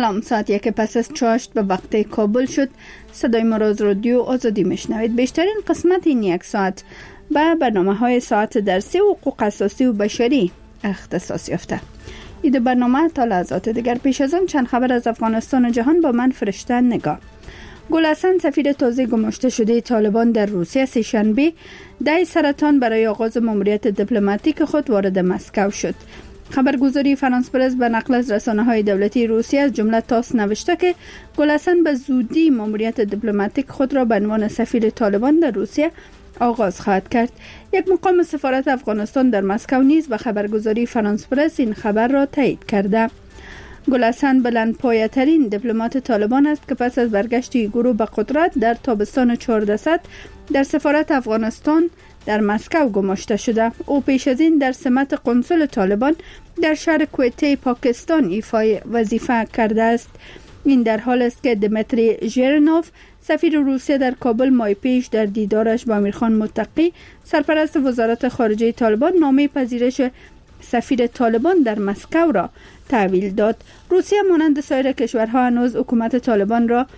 سلام، ساعت 1 پس از 8 به وقت کابل شد. صدای ما را از رادیو آزادی میشنوید. بیشترین قسمت این یک ساعت به برنامه‌های ساعت درسی و حقوق اساسی و بشری اختصاص یافته. این برنامه تا لحظات دیگر. پیش از آن چند خبر از افغانستان و جهان با من فرشته نگاه. گل حسن، سفیر تازه گماشته شده طالبان در روسیه، سه‌شنبه 10 سرطان برای آغاز ماموریت دیپلماتیک خود وارد مسکو شد. خبرگزاری فرانس پرس به نقل از رسانه‌های دولتی روسیه از جمله تاس نوشته که گل حسن به زودی ماموریت دیپلماتیک خود را به عنوان سفیر طالبان در روسیه آغاز خواهد کرد. یک مقام سفارت افغانستان در مسکو نیز به خبرگزاری فرانس پرس این خبر را تایید کرده. گل حسن بلندپایه‌ترین دیپلمات طالبان است که پس از برگشت گروه به قدرت در تابستان 1400 در سفارت افغانستان در مسکو گماشته شده. او پیش از این در سمت قنصل طالبان در شهر کویته پاکستان ایفای وظیفه کرده است. این در حال است که دمیتری ژرنوف، سفیر روسیه در کابل، ماه پیش در دیدارش با امیرخان متقی، سرپرست وزارت خارجه طالبان، نامه پذیرش سفیر طالبان در مسکو را تحویل داد. روسیه مانند سایر کشورها هنوز حکومت طالبان را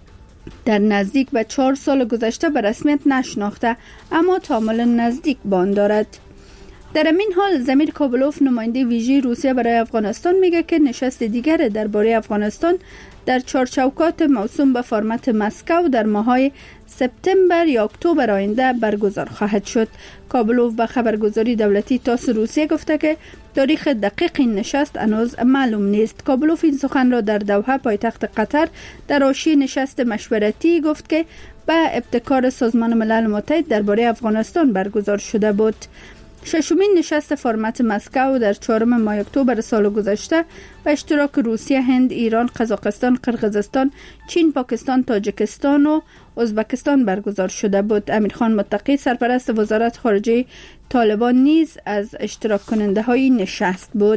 در نزدیک به 4 سال گذشته به رسمیت نشناخته، اما تعامل نزدیک با آن دارد. در این حال زمیر کابلوف، نماینده ویژه روسیه برای افغانستان، میگه که نشست دیگر درباره افغانستان در چارچوکات موسوم به فرمت مسکو در ماه‌های سپتامبر یا اکتبر آینده برگزار خواهد شد. کابلوف به خبرگزاری دولتی تاس روسیه گفته که تاریخ دقیق این نشست هنوز معلوم نیست. کابلوف این سخن را در دوحه، پایتخت قطر، در حاشیه نشست مشورتی گفت که به ابتکار سازمان ملل متحد درباره افغانستان برگزار شده بود. ششمین نشست فرمت مسکو در 4 ماه اکتبر سال گذشته به اشتراک روسیه، هند، ایران، قزاقستان، قرقیزستان، چین، پاکستان، تاجیکستان و ازبکستان برگزار شده بود. امیرخان متقی، سرپرست وزارت خارجه طالبان، نیز از اشتراک کننده های نشست بود.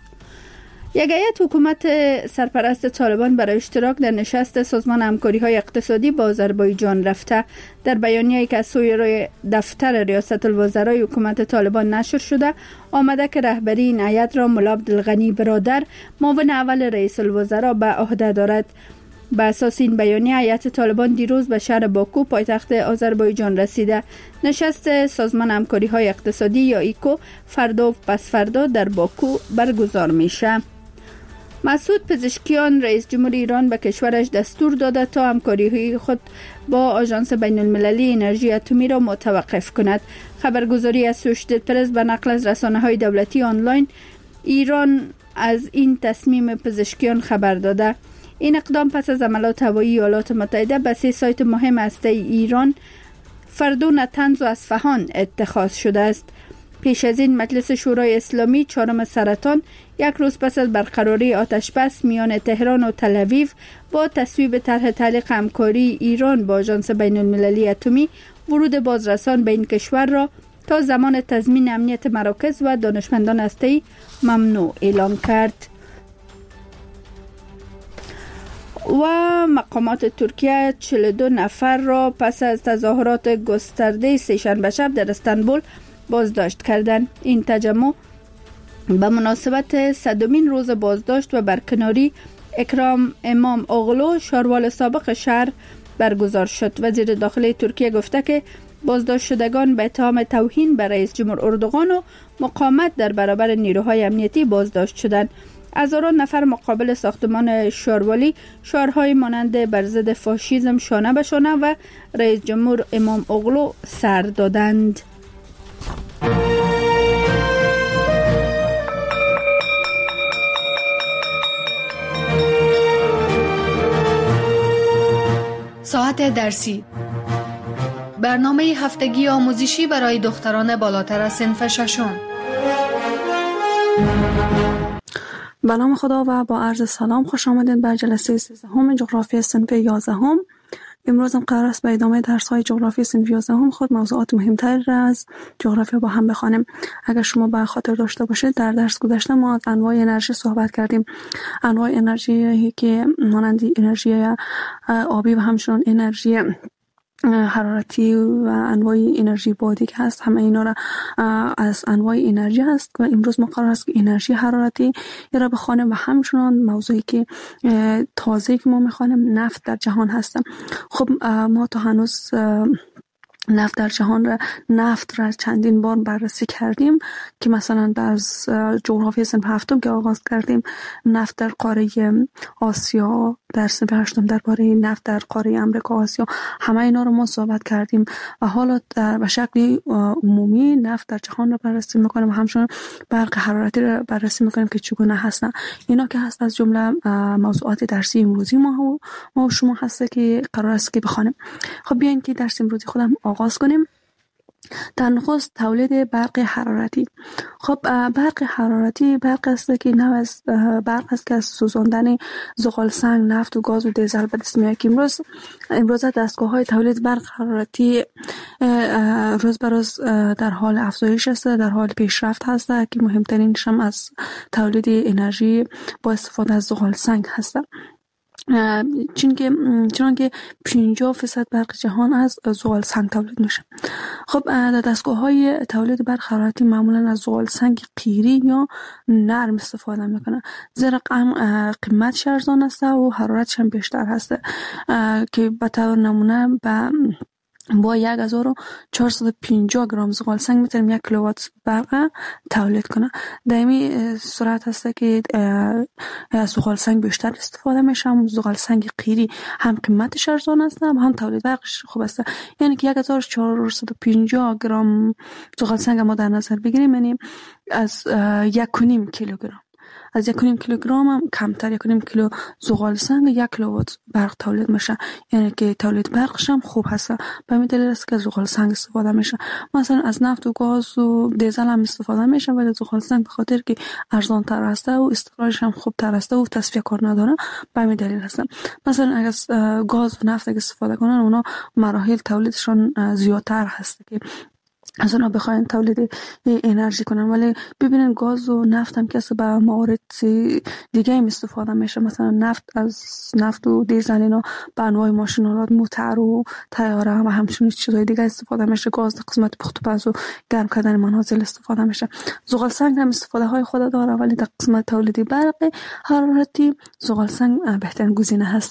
یک هیئت حکومت سرپرست طالبان برای اشتراک در نشست سازمان همکاری‌های اقتصادی با آذربایجان رفته. در بیانیه‌ای که از سوی دفتر ریاست الوزرای حکومت طالبان نشر شده، آمده که رهبری این هیئت را ملا عبدالغنی برادر، معاون اول رئیس الوزراء، به عهده دارد. به اساس این بیانیه، هیئت طالبان دیروز به شهر باکو، پایتخت آذربایجان رسیده. نشست سازمان همکاری‌های اقتصادی یا ایکو فردا و پس فردا در باکو برگزار میشه. مسعود پزشکیان، رئیس جمهور ایران، به کشورش دستور داده تا همکاری خود با آژانس بین المللی انرژی اتمی را متوقف کند. خبرگزاری اسوشیتد پرس به نقل از رسانه‌های دولتی آنلاین ایران از این تصمیم پزشکیان خبر داده. این اقدام پس از حملات هوایی ایالات متحده به 3 سایت مهم هسته ایران، فردو، نطنز و اصفهان اتخاذ شده است. پیش از این مجلس شورای اسلامی 4 سرطان، یک روز پس از برقراری آتش بس میان تهران و تل‌آویو با تصویب طرح تعلیق همکاری ایران با آژانس بین المللی اتمی، ورود بازرسان به این کشور را تا زمان تضمین امنیت مراکز و دانشمندان هسته‌ای ممنوع اعلام کرد. و مقامات ترکیه 42 نفر را پس از تظاهرات گسترده سه‌شنبه شب در استانبول بازداشت کردند. این تجمع به مناسبت 100مین روز بازداشت و برکناری اکرام امام اوغلو، شاروال سابق شهر، برگزار شد. وزیر داخلی ترکیه گفته که بازداشت شدگان به اتهام توهین به رئیس جمهور اردوغان و مقاومت در برابر نیروهای امنیتی بازداشت شدند. هزاران نفر مقابل ساختمان شاروالی شعارهای مانند بر ضد فاشیسم شانه به شانه و رئیس جمهور امام اوغلو سر دادند. ساعت درسی، برنامه هفتگی آموزشی برای دختران بالاتر از صنف 6. به نام خدا و با عرض سلام، خوش آمدید به جلسه 13 جغرافی صنف 11. امروز هم قرار است به ادامه درس‌های جغرافی صنف 11 خود موضوعات مهمتر از جغرافیا با هم بخوانیم. اگر شما به خاطر داشته باشید، در درس گذشته ما از انواع انرژی صحبت کردیم. انواع انرژی که مانند انرژی آبی و همچنین انرژی حرارتی و انواع انرژی بادی که هست، همه اینا را از انواع انرژی هست و امروز ما قرار است که انرژی حرارتی را بخوانیم و همچنان موضوعی که تازه که ما میخوانیم نفت در جهان هست. خب ما تا هنوز نفت را چندین بار بررسی کردیم که مثلا در جغرافی صنف هفتم که آغاز کردیم نفت در قاره آسیا، در صنف هشتم درباره نفت در قاره امریکا آسیا، همه اینا رو ما صحبت کردیم و حالا به شکل عمومی نفت در جهان رو بررسی میکنیم و همچنان برق حرارتی رو بررسی میکنیم که چگونه هستن. اینا که هست از جمله موضوعات درسی امروزی ما و شما هسته که قرار است که بخوانیم. خب بیاین که درس امروزی خودم آغاز کنیم. در نخست تولید برق حرارتی. خب برق حرارتی برق است که نوع از برق است که از سوزاندن زغال سنگ، نفت و گاز و دیزل به دست میاد که امروز دستگاه‌های تولید برق حرارتی روز به روز در حال افزایش است، در حال پیشرفت هست که مهمترینش هم از تولید انرژی با استفاده از زغال سنگ هست. چون که 50% برق جهان از زغال سنگ تولید میشه. خب در دستگاه‌های تولید برق حرارتی معمولا از زغال سنگ قیری یا نرم استفاده میکنن، زیرا قیمتش ارزان است و حرارتش هم بیشتر هست که به طور نمونه با 1450 گرم زغال سنگ میتونیم 1 کیلووات برق تولید کنه. در این صورت هست که زغال سنگ بیشتر استفاده میشه. هم زغال سنگ قیری هم قیمتش ارزان است هم تولید برقش خوب است. یعنی که 1450 گرم زغال سنگ ما در نظر بگیریم، یعنی از 1.5 کیلوگرم، از 1.5 کیلوگرم هم کمتر، 1.5 کیلو زغال سنگ 1 کیلووات برق تولید میشه. یعنی که تولید برقش هم خوب هست. به همین دلیل است که زغال سنگ استفاده میشه. مثلا از نفت و گاز و دیزل هم استفاده میشه، ولی زغال سنگ به خاطر که ارزان تر است و استقرارش هم خوب تر است و تصفیه کار نداره، به همین دلیل هست. مثلا اگر گاز و نفت استفاده کنن، اونا مراحل تولیدشون زیادتر هست که از اونا بخواین تولید انرژی کنن. ولی ببینن گاز و نفت هم که به موارد دیگه هم استفاده میشه. مثلا نفت و دیزل اینا به انواع ماشین‌آلات، موتور و طیاره و همچنین چیزهای دیگه استفاده میشه. گاز در قسمت پخت و پز و گرم کردن منازل استفاده میشه. زغال سنگ هم استفاده های خود داره، ولی در قسمت تولید برق حرارتی زغال سنگ بهترین گزینه هست.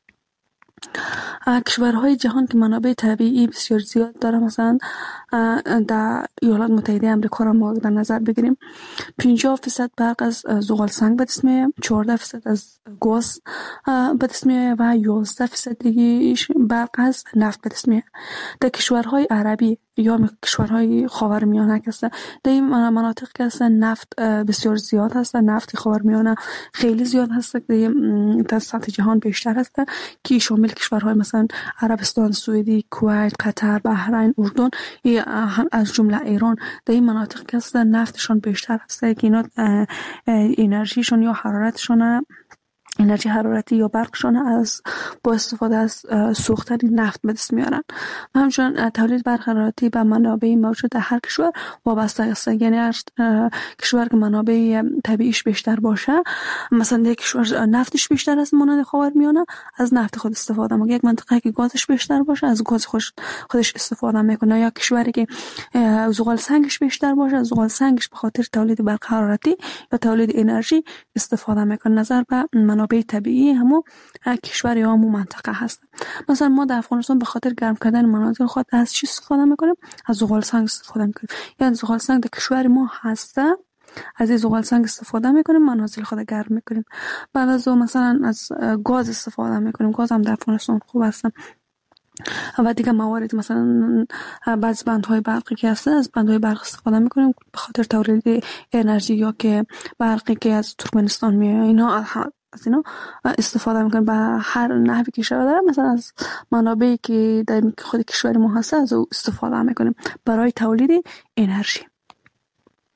کشورهای جهان که منابع طبیعی بسیار زیاد داره، مثلا در ایالات متحده آمریکا را ما در نظر بگیریم، 50% برق از زغال سنگ به دست میاد، 14% از گاز به دست میاد و 11% دیگه برق از نفت به دست میاد. در کشورهای عربی یا کشورهای خاورمیانه که هستن، در این مناطق که هستن نفت بسیار زیاد هست. نفت خاورمیانه خیلی زیاد هست، در سطح جهان بیشتر هست که شامل کشورهای مثلا عربستان، سوئدی، کویت، قطر، بحرین، اردن، از جمله ایران. در این مناطق که هستن نفتشون بیشتر هست که اینا انرژیشون یا حرارتشون، انرژی حرارتی یا برقشون از با استفاده از سوختن نفت به دست میارن. و همچنین تولید برق حرارتی به منابع موجود در هر کشور وابسته است. یعنی هر کشور که منابع طبیعیش بیشتر باشه، مثلا یک کشور نفتش بیشتر است مانند خاورمیانه، از نفت خود استفاده میکنه. یک منطقه که گازش بیشتر باشه، از گاز خودش استفاده میکنه. یا کشوری که زغال سنگش بیشتر باشه، از زغال سنگش به خاطر تولید برق حرارتی یا تولید انرژی استفاده میکنه. نظر به منابع طبیعی همو کشور یا همو منطقه هست. مثلا ما در افغانستان به خاطر گرم کردن مناطق خود از چی استفاده میکنیم؟ از زغال سنگ استفاده میکنیم. یعنی زغال سنگ در کشور ما هست، از این زغال سنگ استفاده میکنیم، منازل خود گرم میکنیم. بعد از اون مثلا از گاز استفاده میکنیم. گاز هم در افغانستان خوب هست. و دیگه موارد مثلا بعضی بندهای برقی که هست، از بندهای برق استفاده میکنیم به خاطر تولید انرژی، یا که برقی که از ترکمنستان میاد، اینا از اینا استفاده میکنیم. به هر نحوی که شده داره، مثلا از منابعی که در خود کشور ما هست از او استفاده میکنیم برای تولید انرژی.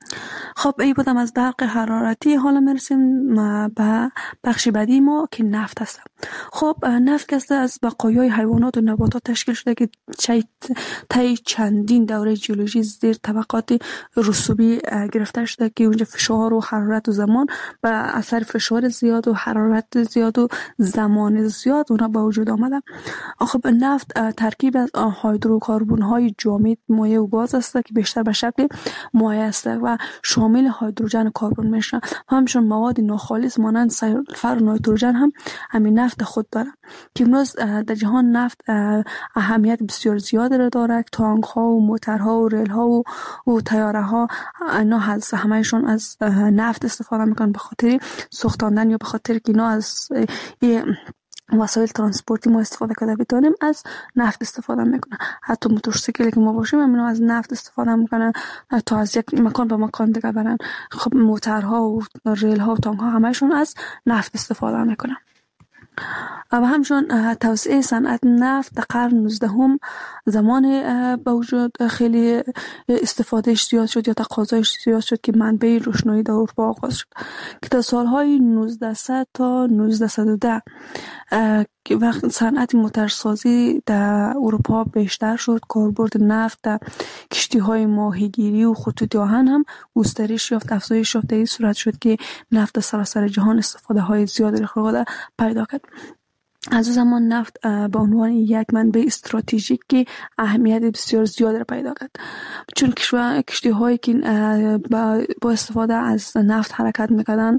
خب این بودم از برق حرارتی. حالا میرسیم به بخش بعدی ما که نفت است. خب نفت که از بقایای حیوانات و نباتات تشکیل شده که طی چندین دوره ژئولوژی زیر طبقات رسوبی گرفته شده که اونجا فشار و حرارت و زمان به اثر فشار زیاد و حرارت زیاد و زمان زیاد اونا به وجود آمده. خب نفت ترکیب از هیدروکربن های جامد، مایع و گاز است که بیشتر به شکل مایع است و شامل هیدروژن و کربن میشه. همچنین مواد ناخالص مانند سلفر و نیتروژن هم همین نفت خود داره که امروز در جهان نفت اهمیت بسیار زیادی را داره. تانک ها و موترها و ریل ها و تیاره ها اینا همهشون از نفت استفاده میکنن به خاطر سوختاندن یا به خاطر که اینا از وسایل ترانسپورتی ما استفاده کرده بتونیم از نفت استفاده میکنه. حتی موتورسیکلی که ما باشیم اینا از نفت استفاده میکنن تا از یک مکان به مکان دیگه برن. خب موترها و ریل ها و تانک ها همهشون از نفت استفاده میکنن. و همچنین توسعه صنعت نفت در قرن 19 زمان به وجود خیلی استفادهش زیاد شد یا تقاضایش زیاد شد که منبع روشنایی در اروپا آغاز شد که در سالهای 1900 تا 1910 که وقت صنعت موترسازی در اروپا بیشتر شد، کاربرد نفت در کشتی‌های ماهیگیری و خطوط آهن هم گسترش یافت، افزایش یافت. این صورت شد که نفت در سراسر جهان استفاده های زیادی را پیدا کرد. از اون زمان نفت به عنوان یک منبع استراتژیک که اهمیت بسیار زیاد را پیدا کرد، چون کشتی‌هایی که با استفاده از نفت حرکت می‌کردن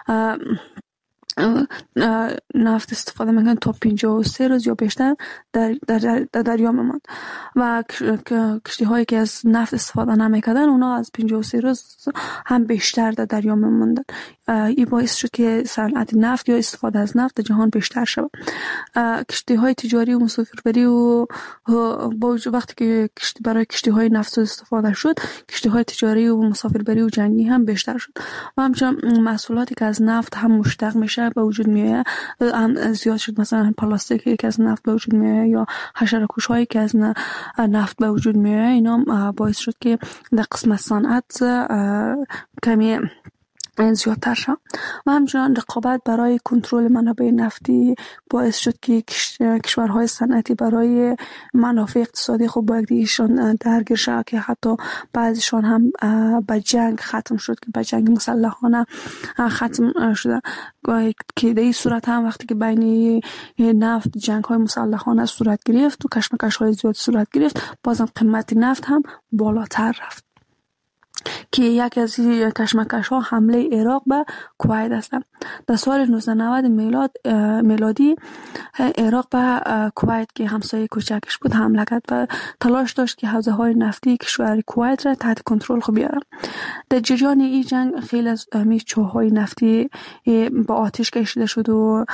نفت استفاده میکنن تا 53 روز یا بیشتر در دریا میماند و کشتی هایی که از نفت استفاده نمیکردن اونا از 53 روز هم بیشتر در دریا میماندن. این باعث شد که صنعت نفت یا استفاده از نفت در جهان بیشتر شد. کشتی های تجاری و مسافربری و وقتی که برای کشتی های نفت استفاده شد، کشتی های تجاری و مسافربری و جنگی هم بیشتر شد و همچنین محصولاتی که از نفت هم مشتق میشه به وجود میاد هم زیاد شد. مثلا پلاستیکی که از نفت به وجود میاد یا حشره‌کش هایی که از نفت به وجود میاد، اینا باعث شد که در قسمت صنعت کمی زیادتر شد و همچنان رقابت برای کنترل منابع نفتی باعث شد که کشورهای صنعتی برای منافع اقتصادی خود با یکدیگرشان درگیر شد که حتی بعضیشان هم به جنگ ختم شد که به جنگ مسلحانه ختم شده که در این صورت هم وقتی که بین نفت جنگ های مسلحانه صورت گرفت و کشمکش های زیاد صورت گرفت، بازم قیمت نفت هم بالاتر رفت که یکی از کشمکش ها حمله عراق به کویت است. در سال 1990 میلادی عراق به کویت که همسایه کوچکش بود حمله کرد و تلاش داشت که حوزه های نفتی کشور کویت را تحت کنترل خود بیاره. در جریان این جنگ خیلی از چاه‌های نفتی با آتش کشیده شد و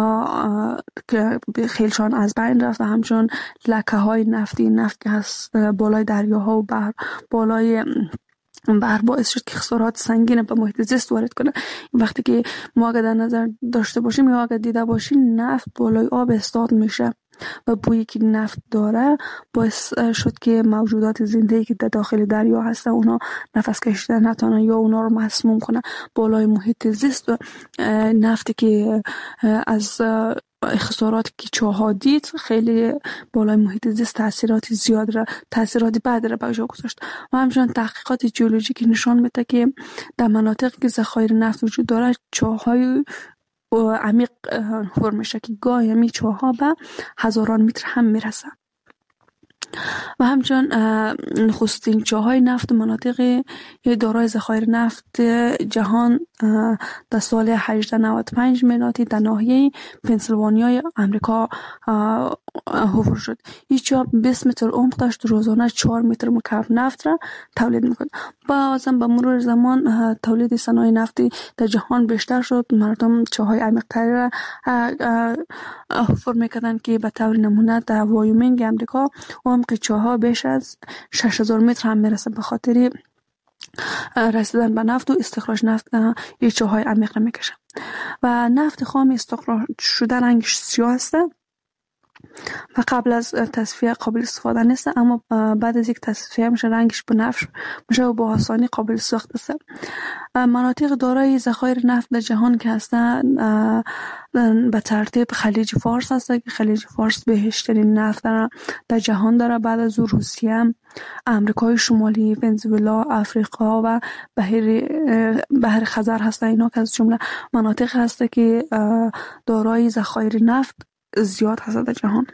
خیلیشان از بین رفت و همچنین لکه های نفت که هست بالای دریاها و بالای باعث شد که خسارات سنگین به محیط زیست وارد کنه. وقتی که ما اگر در نظر داشته باشیم یا اگر دیده باشیم نفت بالای آب استاد میشه و بویی که نفت داره باعث شد که موجودات زنده‌ای که در داخل دریا هستن اونا نفس کشیدن نتونن یا اونا رو مسموم کنه. بالای محیط زیست و نفتی که از خسارات که چاها دید خیلی بالای محیط زیست تاثیرات بعد را به جا گذاشت و همچنین تحقیقات ژئولوژیکی نشان میده که در مناطقی که ذخایر نفت وجود داره چاهای عمیق فرم میشه که گاهی همی چاها به هزاران متر هم میرسن و همچنین نخستین چاهای نفت مناطق دارای ذخایر نفت جهان در سال 1895 میلادی در ناحیه پنسیلوانیای آمریکا حفر شد. این چاه 20 متر عمق داشت، روزانه 4 متر مکعب نفت را تولید میکرد. بازم به مرور زمان تولید صنایع نفتی در جهان بیشتر شد. مردم چاهای عمیق‌تری را حفر میکردن که به طور نمونه در وایومینگ آمریکا عمق چاها بیش از 6000 متر هم میرسه. به خاطر رسیدن به نفت و استخراج نفت این چاهای عمیق را میکشه و نفت خام استخراج شده رنگش سیاه است و قبل از تصفیه قابل استفاده نیست، اما بعد از یک تصفیه میشه رنگش بنفش میشه و با آسانی قابل سوخت است. مناطق دارای ذخایر نفت در جهان که هستند به ترتیب خلیج فارس هست که خلیج فارس بهشترین نفت در جهان داره. بعد از او روسیه، امریکای شمالی، ونزوئلا، آفریقا و بحر خزر هست. اینا که از جمله مناطق هست که دارای ذخایر نفت زیاد هست در جهان.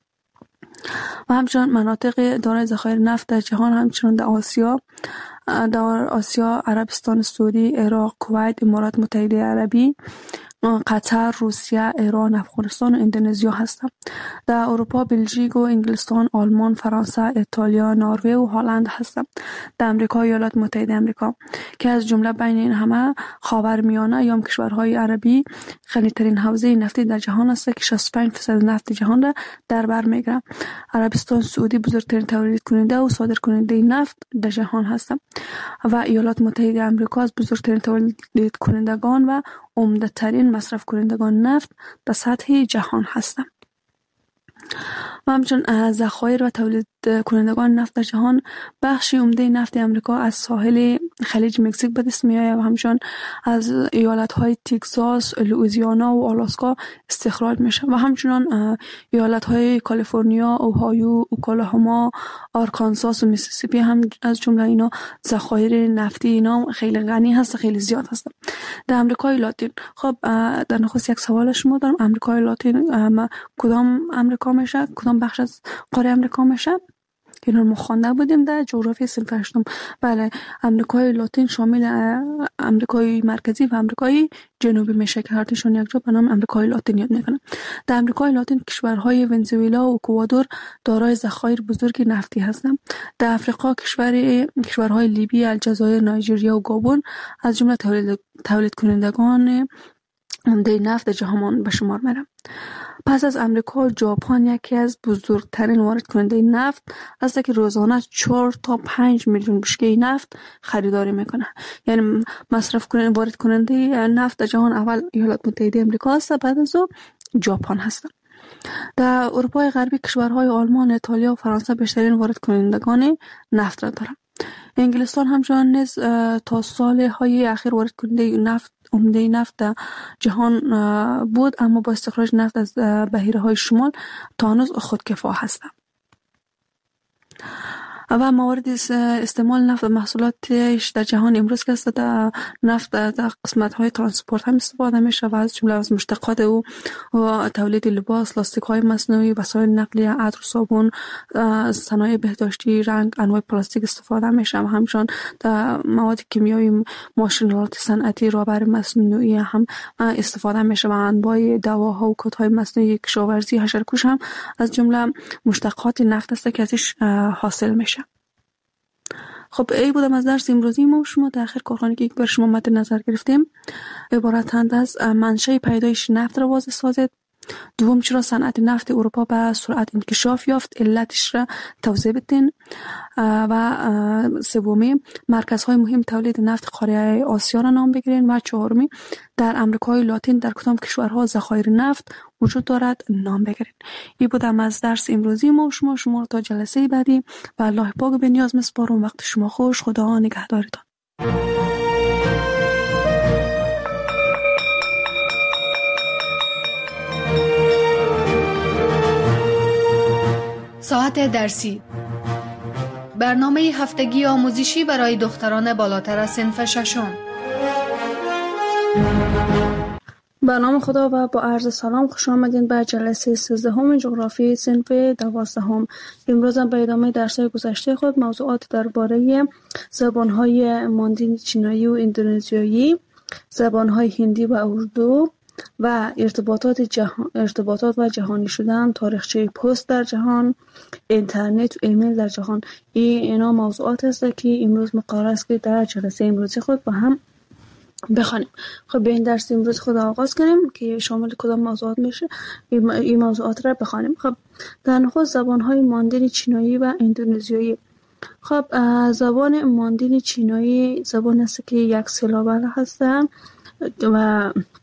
و همچنان مناطق دارای ذخایر نفت در جهان همچنان در آسیا عربستان سعودی، عراق، کویت، امارات متحده عربی، قطر، روسیه، ایران، افغانستان و اندونزیا هستند. در اروپا بلژیک و انگلستان، آلمان، فرانسه، ایتالیا، نروژ و هلند هستند. در امریکا ایالات متحده آمریکا که از جمله بین این همه خاورمیانه یا کشورهای عربی غنی‌ترین حوزه نفتی در جهان است که 65% نفت جهان را در بر می‌گیرد. عربستان سعودی بزرگترین تولید کننده و صادر کننده نفت در جهان هستند و ایالات متحده آمریکا از بزرگترین تولید کنندگان و عمده ترین مصرف کنندگان نفت در سطح جهان هستند. و همچنین ذخایر و تولید کنندگان نفت در جهان بخشی عمده نفت امریکا از ساحل خلیج مکزیک به دست می‌آید و همچنین از ایالت‌های تگزاس، لوئیزیانا و آلاسکا استخراج میشه و همچنین ایالت‌های کالیفرنیا، اوهایو، اوکلاهوما، آرکانساس و میسیسیپی هم از جمله اینا ذخایر نفتی اینا خیلی غنی هست، خیلی زیاد هست. در آمریکای لاتین، خب در نخست یک سوال شما دارم، آمریکای لاتین کدام آمریکا میشه؟ کدام بخش از قاره آمریکا میشه؟ اینا رو خوانده بودیم در جغرافی صنف هشتم. بله، آمریکای لاتین شامل آمریکای مرکزی و آمریکای جنوبی میشه که هر تاشون یک جا به نام آمریکای لاتین یاد میکنن. در آمریکای لاتین کشورهای ونزوئلا و اکوادور دارای ذخایر بزرگ نفتی هستند. در آفریقا کشورهای لیبی، الجزایر، نایجریا و گابون از جمله تولید کنندگان عمده نفت جهان به شمار میرن. پس از امریکا، ژاپن یکی از بزرگترین وارد کننده نفت است که روزانه 4 تا 5 میلیون بشکه نفت خریداری میکنه. یعنی مصرف کننده وارد کننده نفت در جهان اول ایالات متحده آمریکا است، بعد از او ژاپن هست. در اروپای غربی کشورهای آلمان، ایتالیا و فرانسه بیشترین وارد کنندگان نفت را دارند. انگلستان همچنان نیز تا سالهای اخیر وارد کننده نفت عمده نفت جهان بود، اما با استخراج نفت از بحیره‌های شمال تا هنوز خودکفا هستند. و موارد استعمال نفت و محصولاتش در جهان امروز که است در نفت در قسمت‌های ترانسپورت هم استفاده میشه و از جمله از مشتقات او و تولید لباس، لاستیک‌های مصنوعی، وسایل نقلیه، عطر و صابون، صنایع بهداشتی، رنگ، انواع پلاستیک استفاده میشه و همچنین در مواد کیمیایی، ماشین‌آلات صنعتی، رابر مصنوعی هم استفاده میشه و انواع دواها و کودهای مصنوعی، کشاورزی، حشره‌کش هم از جمله مشتقات نفت است که ازش حاصل میشه. خب ای بودم از درس امروزی ما شما در آخر کارخانه‌ای که بر شما مد نظر گرفتیم عبارتند از منشأ پیدایش نفت را واضح سازید. دوم، چرا صنعت نفت اروپا به سرعت انکشاف یافت، علتش را توضیح بدین. و سومی، مرکزهای مهم تولید نفت قاره آسیا را نام بگیرین. و چهارمی، در امریکای لاتین در کدام کشورها ذخایر نفت وجود دارد نام بگیرین. این بودم از درس امروزی ما شما رو تا جلسه بعدی و الله پاک به نیاز میسپارم. وقت شما خوش، خدا نگهدارتان. ساعت درسی، برنامه هفتگی آموزشی برای دختران بالاتر از صنف ششم. به نام خدا و با عرض سلام خوش آمدین به جلسه 13 جغرافی صنف 12. امروز به ادامه درس‌های گذشته خود موضوعات درباره زبان‌های ماندین چینایی و اندونزیایی، زبان‌های هندی و اردو و ارتباطات و جهانی شدن، تاریخچه پست در جهان، اینترنت و ایمیل در جهان. اینا موضوعات است که امروز مقرر است که در جلسه امروزی خود با هم بخوانیم. خب به این درس امروز خود آغاز کنیم که شامل کدام موضوعات میشه. این موضوعات را بخوانیم. خب در نخست زبان‌های ماندین چینایی و اندونزیایی. خب زبان ماندین چینایی زبان است که یک سیلابه هست و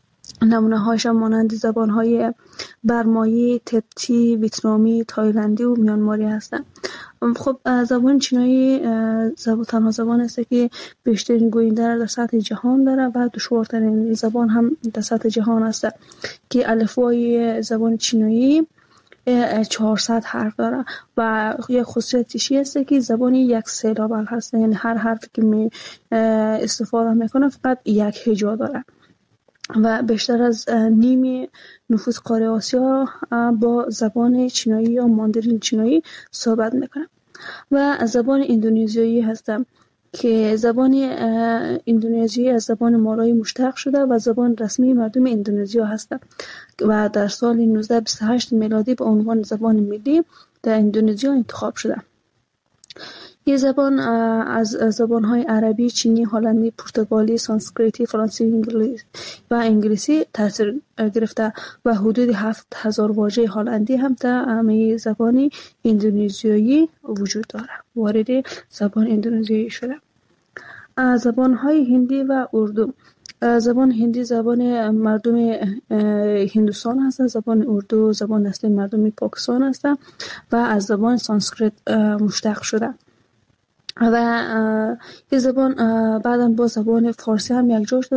نمونه هایش مانند زبان های برمایی، تبتی، ویتنامی، تایلندی و میانماری هستند. خب زبان چینایی تنها زبان است که بیشترین گوینده در سطح جهان داره و دشوارترین زبان هم در سطح جهان است که الفبای زبان چینایی 400 حرف داره و یک خصوصیتش است که زبانی یک سیلابل هست، یعنی هر حرفی که می استفاده میکنه فقط یک هجا داره و بیشتر از نیم نفوس قاره آسیا با زبان چینایی یا ماندارین چینایی صحبت میکنه. و زبان اندونزیایی هستم که زبان اندونزیایی از زبان مالایی مشتق شده و زبان رسمی مردم اندونزیا هست و در سال 1928 میلادی به عنوان زبان ملی در اندونزیا انتخاب شده. این زبان از زبان‌های عربی، چینی، هلندی، پرتغالی، سانسکریتی، فرانسوی و انگلیسی تاثیر گرفته و حدود 7000 واژه هلندی هم در زبان اندونزیایی وجود داره. وارد زبان اندونزیایی شده. زبان‌های هندی و اردو. زبان هندی زبان مردم هندوستان هست، زبان اردو زبان اصلی مردم پاکستان هست و از زبان سانسکریت مشتق شده. و این زبان بعدا با زبان فارسی هم یک جا شد.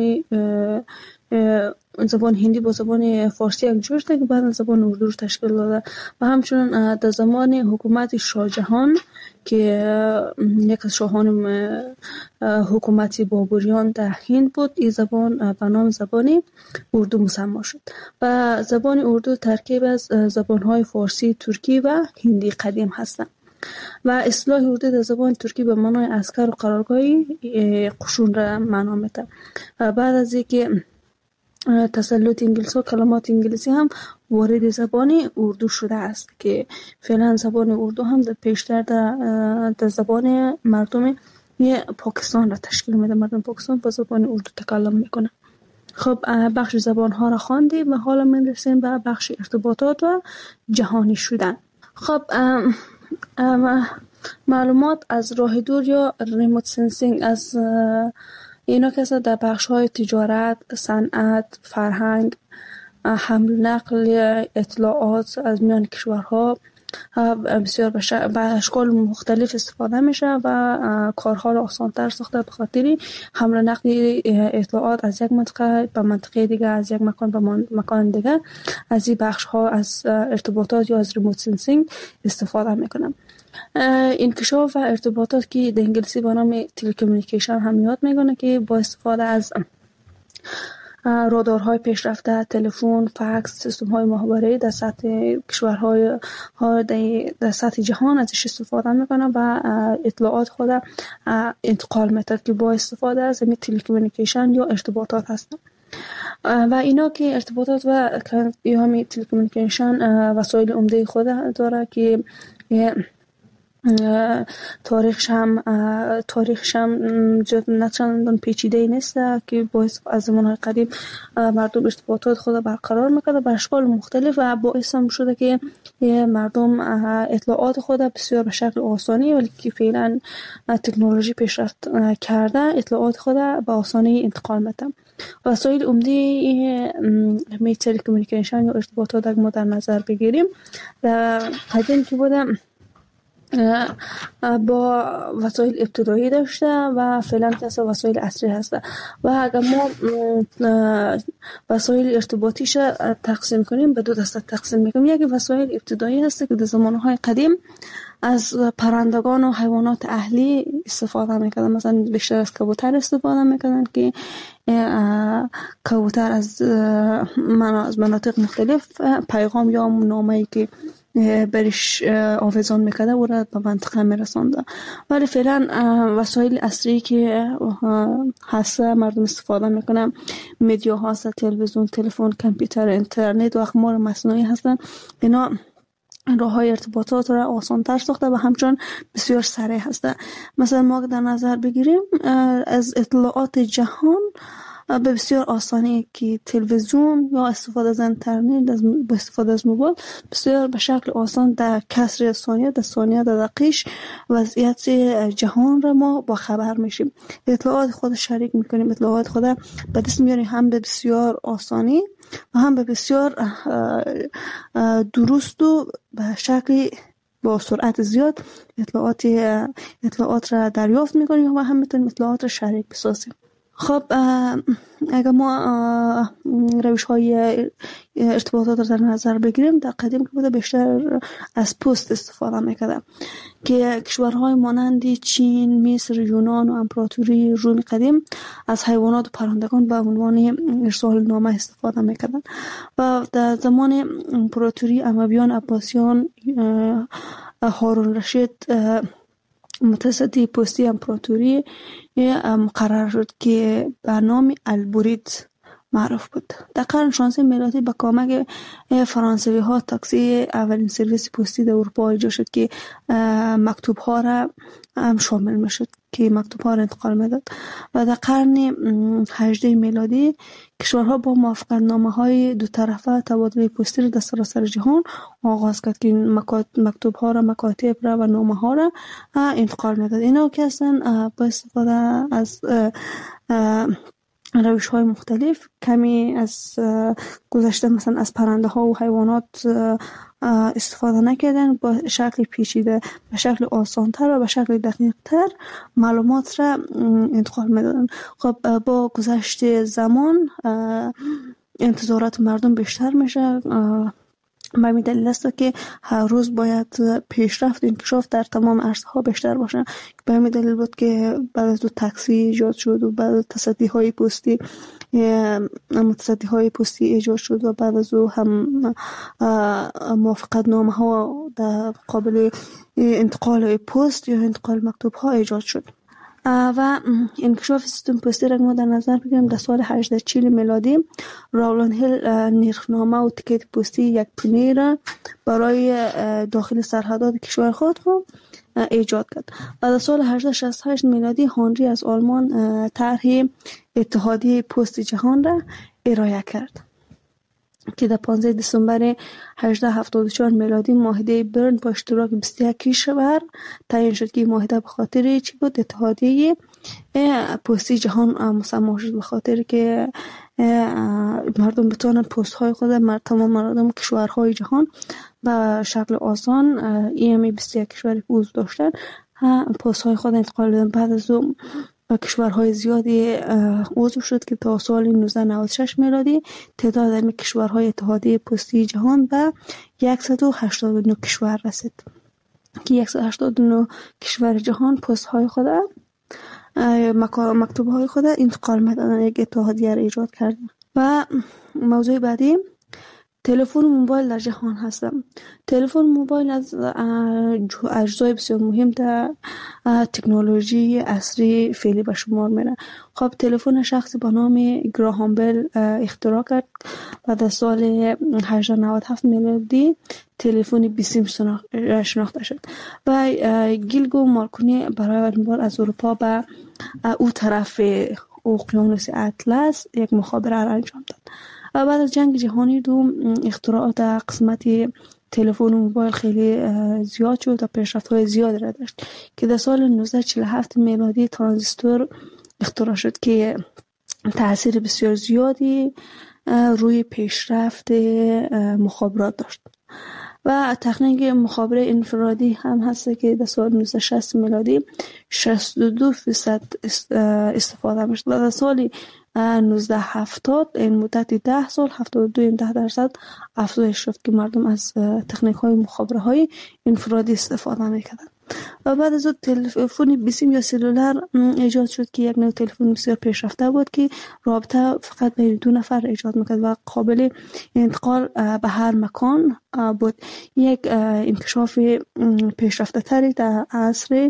زبان هندی با زبان فارسی یک جا شد که بعدا زبان اردو رو تشکیل داده و همچنین در زمان حکومت شاه جهان که یک از شاهان حکومت بابریان در هند بود، این زبان به نام زبان اردو مسمی شد و زبان اردو ترکیب از زبان‌های فارسی، ترکی و هندی قدیم هستند. و اصطلاح اردو در زبان ترکی به معنای عسکر و قرارگاهی قشون را معنا میده. و بعد از اینکه تسلط انگلیس و کلمات انگلیسی هم وارد زبان اردو شده است که فعلا زبان اردو هم در پیشتر در زبان مردم پاکستان را تشکیل میده. مردم پاکستان با زبان اردو تکلم میکنه. خب بخش زبان ها را خواندیم و حالا میرسیم به بخش ارتباطات و جهانی شدن. خب معلومات از راه دور یا ریموت سنسینگ از اینا که در بخش های تجارت، صنعت، فرهنگ، حمل نقل اطلاعات از میان کشورها بسیار به اشکال مختلف استفاده میشه و کارها را آسان‌تر ساخته به خاطر حمل نقل اطلاعات از یک منطقه به منطقه دیگه، از یک مکان به مکان دیگه. از این بخش ها از ارتباطات یا از ریموت سنسینگ استفاده میکنم. انکشاف و ارتباطات که در انگلیسی به نام تلکومونیکیشن هم یاد میکنه که با استفاده از رادارهای پیشرفته، تلفن، فکس، سیستم‌های مخابره‌ای در سطح کشورهای در سطح جهان ازش استفاده میکنه و اطلاعات خود انتقال میده که با استفاده از همین تلکومونیکیشن یا ارتباطات هستن. و اینا که ارتباطات و همین تلکومونیکیشن وسایل عمده خود داره که تاریخش هم نه چندان پیچیده نیست که باعث از زمانهای قدیم مردم ارتباطات خود برقرار میکنه به اشکال مختلف و باعث هم شده که مردم اطلاعات خود بسیار به شکل آسانی ولی که فعلا تکنولوژی پیشرفت کرده اطلاعات خود به آسانی انتقال میده. وسایل عمده تلکومونیکیشن یا ارتباطات اگر ما در نظر بگیریم قدیم که بوده با وسایل ابتدایی داشته و فعلا که وسایل عصری هسته و اگر ما وسایل ارتباطیش تقسیم کنیم به دو دسته تقسیم میکنیم. یکی وسایل ابتدایی هست که در زمانهای قدیم از پرندگان و حیوانات اهلی استفاده میکردن، مثلا بیشتر از کبوتر استفاده میکردن که کبوتر از مناطق مختلف پیغام یا نامه‌ای که برش آویزان میکرده او را به منطقه میرسانده. ولی فعلا وسایل اصلی که هست مردم استفاده میکنن مدیا هست، تلویزیون، تلفن، کامپیوتر، اینترنت و اقمار مصنوعی هستن. اینا راه های ارتباطات را آسان تر ساخته و همچنان بسیار سریع هسته. مثلا ما در نظر بگیریم از اطلاعات جهان به بسیار آسانی که تلویزیون یا استفاده از اینترنت با استفاده از موبایل بسیار به شکل آسان در کسر ثانیه در ثانیه در دقیقه وضعیت جهان را ما با خبر میشیم. اطلاعات خود شریک میکنیم، اطلاعات خود به دست میاریم، هم به بسیار آسانی و هم به بسیار درست و به شکل با سرعت زیاد اطلاعات را دریافت میکنیم و هم میتونیم اطلاعات را شریک بسازیم. خب اگر ما روش های ارتباطات را در نظر بگیریم، در قدیم که بوده بیشتر از پست استفاده میکردن که کشورهای مانند چین، مصر، یونان و امپراتوری روم قدیم از حیوانات و پرندگان به عنوان ارسال نامه استفاده میکردن و در زمان امپراتوری امویان، عباسیان، هارون رشید متصدی پستی امپراتوری مقرر شد که به نام البرید معروف بود. در قرن 16 میلادی با کمک فرانسوی ها تاکسی اولین سرویس پستی در اروپا ایجاد شد که مکتوب ها را هم شامل می شد که مکتوب ها را انتقال می داد و در قرن 18 میلادی کشورها با موافقت نامه های دو طرفه تبادل پستی را در سراسر جهان آغاز کرد که مکتوب ها را، مکاتب را و نامه ها را انتقال می داد. اینا که اصلا با استفاده از روش های مختلف کمی از گذشته مثلا از پرنده ها و حیوانات استفاده نکردن، با شکل پیچیده، به شکل آسانتر و به شکل دقیق تر معلومات را انتقال میدادن. خب با گذشت زمان انتظارات مردم بیشتر میشه. به همین دلیل است که هر روز باید پیشرفت و انکشاف در تمام عرصه ها بیشتر باشه. به همین دلیل بود که بعد از تاکسی ایجاد شد و بعد از تصدی های پستی ایجاد شد و بعد از او هم موافقت نامه ها در قابل انتقال پست یا انتقال مکتوب ها ایجاد شد. و انکشاف سیستم پستی را ما در نظر بگیریم، در سال 1840 میلادی راولند هیل نرخنامه و تیکت پستی یک پونه را برای داخل سرحدات کشور خود ایجاد کرد. و در سال 1868 میلادی هنری از آلمان طرح اتحادیه پست جهان را ارائه کرد که در 15 دسامبر 1874 میلادی معاهده برن با اشتراک 21 کشور تعیین شد که معاهده به خاطر چی بود؟ اتحادیه پستی جهان مسمى شد، به خاطر که مردم بتوانند پست های خود تمام مردم کشورهای جهان به شکل آسان ایمی 21 کشوری که عضو داشتن پست های خود انتقال بدن. بعد از اون کشورهای زیادی عضو شد که تا سال 1996 میلادی تعداد کشورهای اتحادیه پستی جهان به 189 کشور رسید که 189 کشور جهان پست های خود مکتوب های خود انتقال میدادن، یک اتحادیه را ایجاد کردن. و موضوع بعدی تلفن موبایل در جهان هست. تلفن موبایل از اجزای بسیار مهم در تکنولوژی عصری فعلی به شمار میره. خب تلفن شخصی با نام گراهام بل اختراع کرد و در سال 1897 میلادی تلفن بیسیم شناخته شد و گیلگو مارکونی برای اول از اروپا به او طرف اقیانوس اطلس یک مخابره را انجام داد. و بعد از جنگ جهانی دوم اختراعات در قسمت تلفن و موبایل خیلی زیاد شد و پیشرفت‌های زیاد را داشت که در سال 1947 میلادی ترانزیستور اختراع شد که تأثیر بسیار زیادی روی پیشرفت مخابرات داشت. و تکنیک مخابره انفرادی هم هست که در سال 1960 میلادی 62% استفاده میشد و در سال 1970 این مدت 10 سال 72% افزایش شد که مردم از تکنیک های مخابره های انفرادی استفاده میکردن. و بعد از اون تلفن بیسیم یا سلولر ایجاد شد که یک نوع تلفن بسیار پیشرفته بود که رابطه فقط بین دو نفر ایجاد میکرد و قابل انتقال به هر مکان بود. یک انکشاف پیشرفته تری در عصر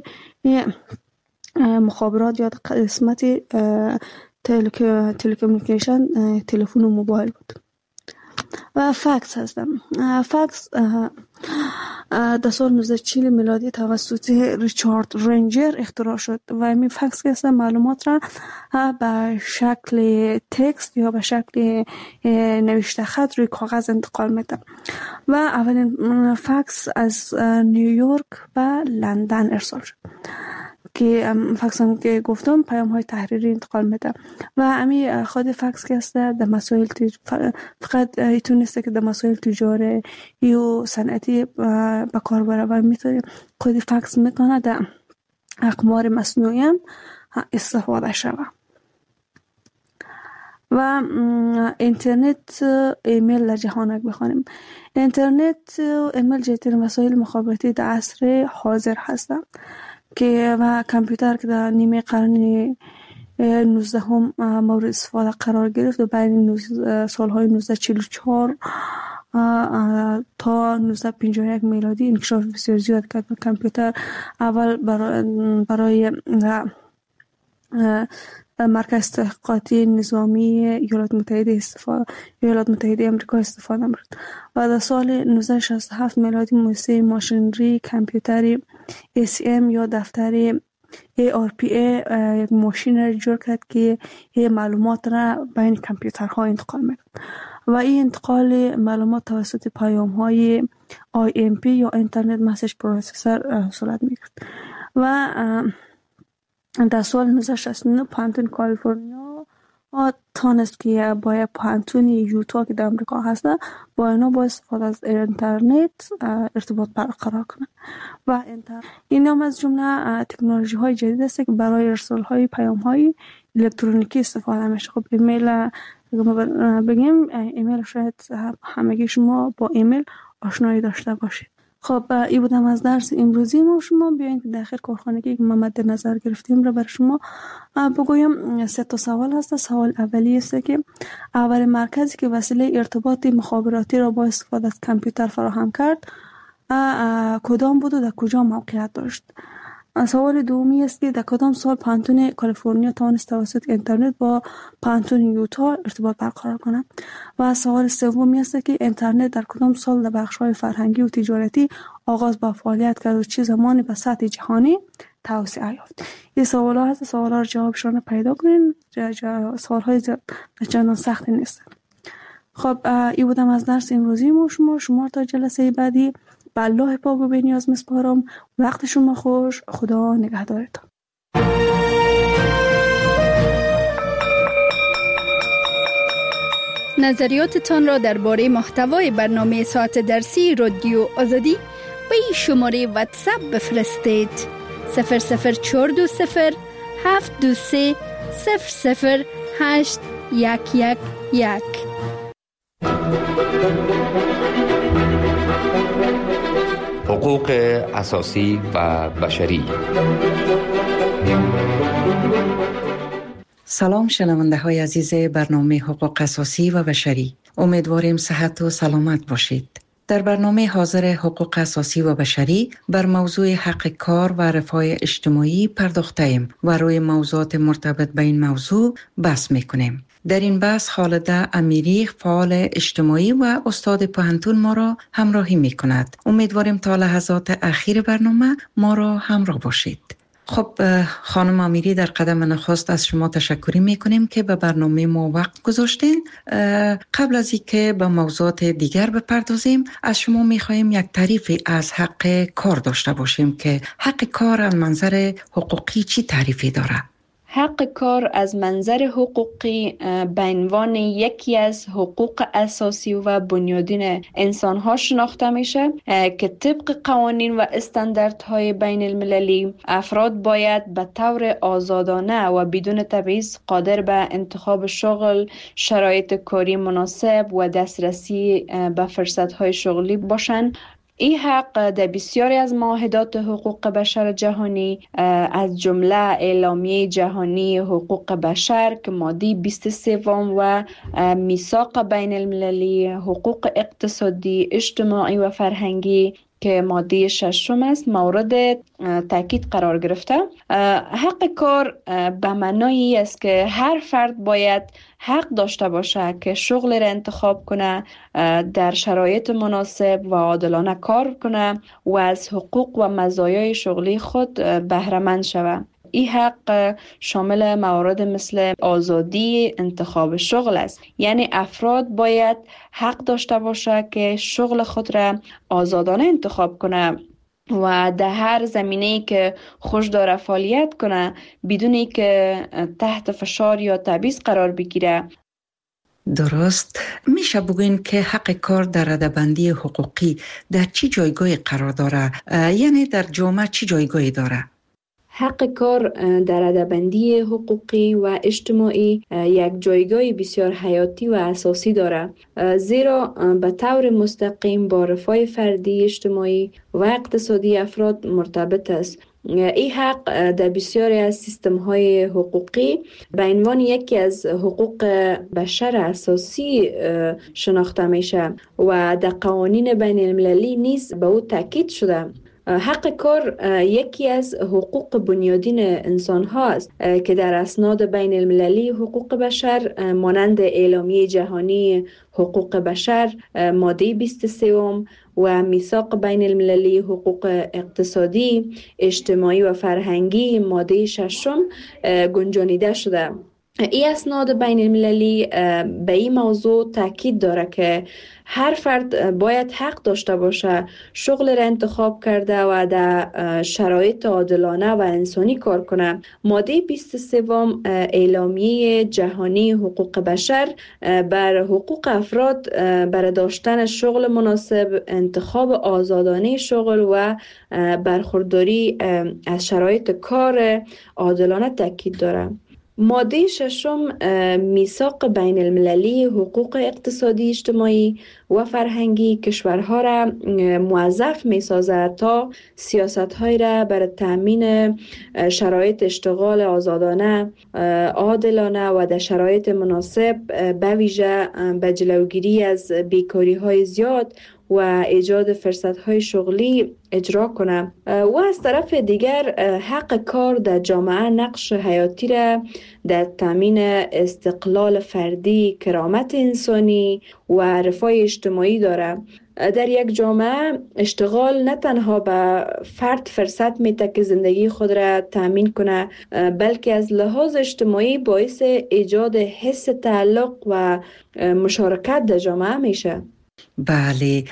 مخابرات یا قسمت تلکومونیکیشن تلفن و موبایل بود. و فکس هستم. فکس در سال 1940 میلادی توسط ریچارد رنجر اختراع شد و این فکس که است معلومات را به شکل تکست یا به شکل نوشته خط روی کاغذ انتقال میده و اولین فکس از نیویورک به لندن ارسال شد که فکس هم که گفتم پیام های تحریری انتقال میده و امی خود فکس که است در مسائل فقط ایتون نیست که در مسائل تجاری و صنعتی به کار بره و میتونه خود فکس میتونه در اقمار مصنوعی هم استفاده شود. و اینترنت ایمیل در جهان بخوانیم. اینترنت و ایمیل جدیترین وسایل مخابراتی در عصر حاضر هستند که و کامپیوتر که در نیمه قرن 19 هم مورد استفاده قرار گرفت و بین سالهای 1944 تا 1951 میلادی انکشاف بسیار زیاد کرد و کامپیوتر اول برای مرکز تحقیقاتی نظامی ایالات متحده آمریکا استفاده می‌شد و در سال 1967 میلادی مؤسسه ماشینری کامپیوتری ACM یا دفتر ARPA یک ماشین را جور کرد که معلومات را بین کامپیوترها انتقال می‌کرد و این انتقال معلومات توسط پیام‌های IMP یا اینترنت مسیج پروسسور صورت می‌گرفت و در سال 1969 پانتون کالیفرنیا تانست که با پانتون یوتا که در امریکا هست با اینا با استفاده از اینترنت ارتباط برقرار کنه و این هم از جمله تکنولوژی های جدید است که برای ارسال های پیام های الکترونیکی استفاده میشه. خب ایمیل بگیم ایمیل شاید همگی شما با ایمیل آشنایی داشته باشید. خب این بودم از درس امروزی ما. شما بیاین که داخل کارخانگی که ما مد نظر گرفتیم را برای شما بگویم. 3 سوال هست. سوال اولی است که اول مرکزی که وسیله ارتباط مخابراتی را با استفاده از کامپیوتر فراهم کرد کدام بود و در کجا موقعیت داشت؟ سوال دومی است که در کدام سال پانتون کالیفرنیا توانست توسط اینترنت با پانتون یوتا ارتباط برقرار کند؟ و سوال سومی است که اینترنت در کدام سال در بخش‌های فرهنگی و تجارتی آغاز به فعالیت کرد و چه زمانی به سطح جهانی توسعه یافت؟ این سوال‌ها هست. سوال‌ها رو جوابشون پیدا کنین. سوال‌های چندان سخت نیست. خب این بودم از درس امروزی ما. شما تا جلسه بعدی به الله پاک و بی‌نیاز میسپارم. وقت شما خوش. خدا نگهدارتان. نظریاتتان را درباره محتوای برنامه ساعت درسی رادیو آزادی به این شماره واتساپ بفرستید: 00420 723 00811. حقوق اساسی و بشری. سلام شنونده های عزیز برنامه حقوق اساسی و بشری. امیدواریم صحت و سلامت باشید. در برنامه حاضر حقوق اساسی و بشری بر موضوع حق کار و رفاه اجتماعی پرداخته‌ایم و روی موضوعات مرتبط به این موضوع بحث می‌کنیم. در این بحث خالده امیری، فعال اجتماعی و استاد پوهنتون ما را همراهی می‌کند. امیدواریم تا لحظات اخیر برنامه ما را همراه باشید. خب خانم امیری، در قدم نخست از شما تشکر میکنیم که به برنامه ما وقت گذاشتین. قبل از اینکه به موضوعات دیگر بپردازیم از شما میخواهیم یک تعریفی از حق کار داشته باشیم که حق کار از منظر حقوقی چی تعریفی داره؟ حق کار از منظر حقوقی به عنوان یکی از حقوق اساسی و بنیادین انسان‌ها شناخته میشه که طبق قوانین و استانداردهای بین المللی افراد باید به طور آزادانه و بدون تبعیض قادر به انتخاب شغل، شرایط کاری مناسب و دسترسی به فرصت‌های شغلی باشند. این حق در بسیاری از معاهدات حقوق بشر جهانی از جمله اعلامیه جهانی حقوق بشر که ماده 23 و میثاق بین المللی حقوق اقتصادی، اجتماعی و فرهنگی که ماده 6 است مورد تاکید قرار گرفته. حق کار به معنای است که هر فرد باید حق داشته باشه که شغل را انتخاب کنه، در شرایط مناسب و عادلانه کار کنه و از حقوق و مزایای شغلی خود بهره مند شود. این حق شامل موارد مثل آزادی انتخاب شغل است. یعنی افراد باید حق داشته باشه که شغل خود را آزادانه انتخاب کنه و در هر زمینه‌ای که خوش داره فعالیت کنه بدونی که تحت فشار یا تبعیض قرار بگیره. درست. میشه بگوین که حق کار در رده‌بندی حقوقی در چی جایگاهی قرار داره؟ یعنی در جامعه چی جایگاهی داره؟ حق کار در رده‌بندی حقوقی و اجتماعی یک جایگاه بسیار حیاتی و اساسی دارد، زیرا به طور مستقیم با رفاه فردی، اجتماعی و اقتصادی افراد مرتبط است. این حق در بسیاری از سیستم‌های حقوقی به عنوان یکی از حقوق بشر اساسی شناخته میشه و در قوانین بین المللی نیز به او تاکید شده. حق کار یکی از حقوق بنیادین انسان ها است که در اسناد بین المللی حقوق بشر مانند اعلامیه جهانی حقوق بشر ماده 23 و میثاق بین المللی حقوق اقتصادی، اجتماعی و فرهنگی ماده 6 گنجانیده شده. این اسناد بین المللی به این موضوع تاکید داره که هر فرد باید حق داشته باشه شغل را انتخاب کرده و در شرایط عادلانه و انسانی کار کنه. ماده 23 اعلامیه جهانی حقوق بشر بر حقوق افراد بر داشتن شغل مناسب، انتخاب آزادانه شغل و برخورداری از شرایط کار عادلانه تاکید داره. ماده 6 میثاق بین المللی حقوق اقتصادی، اجتماعی و فرهنگی کشورها را موظف می سازد تا سیاست‌های را برای تامین شرایط اشتغال آزادانه، عادلانه و در شرایط مناسب به ویژه به جلوگیری از بیکاری‌های زیاد و ایجاد فرصت‌های شغلی اجرا کنه. و از طرف دیگر حق کار در جامعه نقش حیاتی را در تامین استقلال فردی، کرامت انسانی و رفاه اجتماعی داره. در یک جامعه اشتغال نه تنها به فرد فرصت میده که زندگی خود را تامین کنه، بلکه از لحاظ اجتماعی باعث ایجاد حس تعلق و مشارکت در جامعه میشه. بله،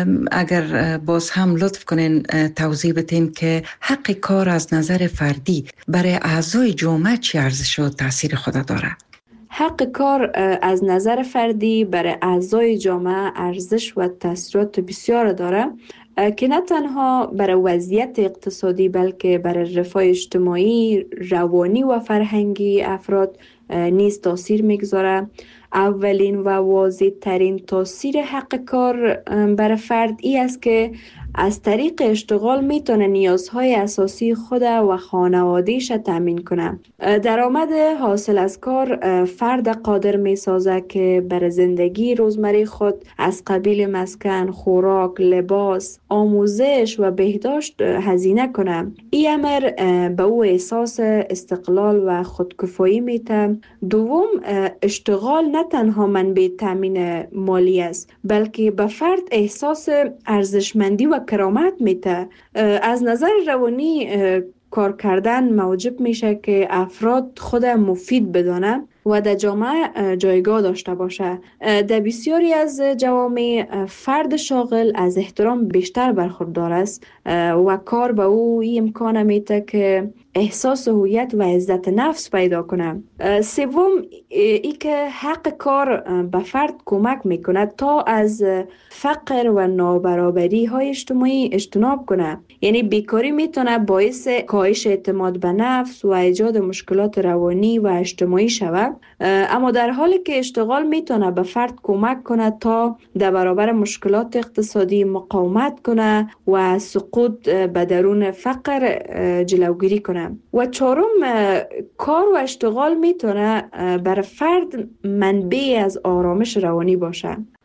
اگر باز هم لطف کنین توضیح بدین که حق کار از نظر فردی برای اعضای جامعه چه ارزش و تاثیر خود داره؟ حق کار از نظر فردی برای اعضای جامعه ارزش و تاثیرات بسیار داره که نه تنها برای وضعیت اقتصادی بلکه برای رفاه اجتماعی، روانی و فرهنگی افراد نیز تاثیر میگذاره. اولین و واضح ترین تاثیر حق کار برای فرد ای است که از طریق اشتغال میتونه نیازهای اساسی خود و خانواده‌اش تامین کنه. درآمد حاصل از کار فرد قادر میسازه که برای زندگی روزمره خود از قبیل مسکن، خوراک، لباس، آموزش و بهداشت هزینه کنه. این امر به او احساس استقلال و خودکفایی میده. دوم، اشتغال نه تنها منبع تامین مالی است بلکه به فرد احساس ارزشمندی و کرامت میده. از نظر روانی کار کردن موجب میشه که افراد خود مفید بدانه و در جامعه جایگاه داشته باشه. در بسیاری از جوامع فرد شاغل از احترام بیشتر برخوردار است و کار به او این امکان میده که احساس هویت و عزت نفس پیدا کنه. سوم، ای که حق کار به فرد کمک میکنه تا از فقر و نابرابری های اجتماعی اجتناب کنه. یعنی بیکاری میتونه باعث کاهش اعتماد به نفس و ایجاد مشکلات روانی و اجتماعی شود، اما در حالی که اشتغال میتونه به فرد کمک کنه تا در برابر مشکلات اقتصادی مقاومت کنه و سقوط به درون فقر جلوگیری کنه. و چهارم، کار و اشتغال میتونه برای فرد منبع از آرامش روانی باشه.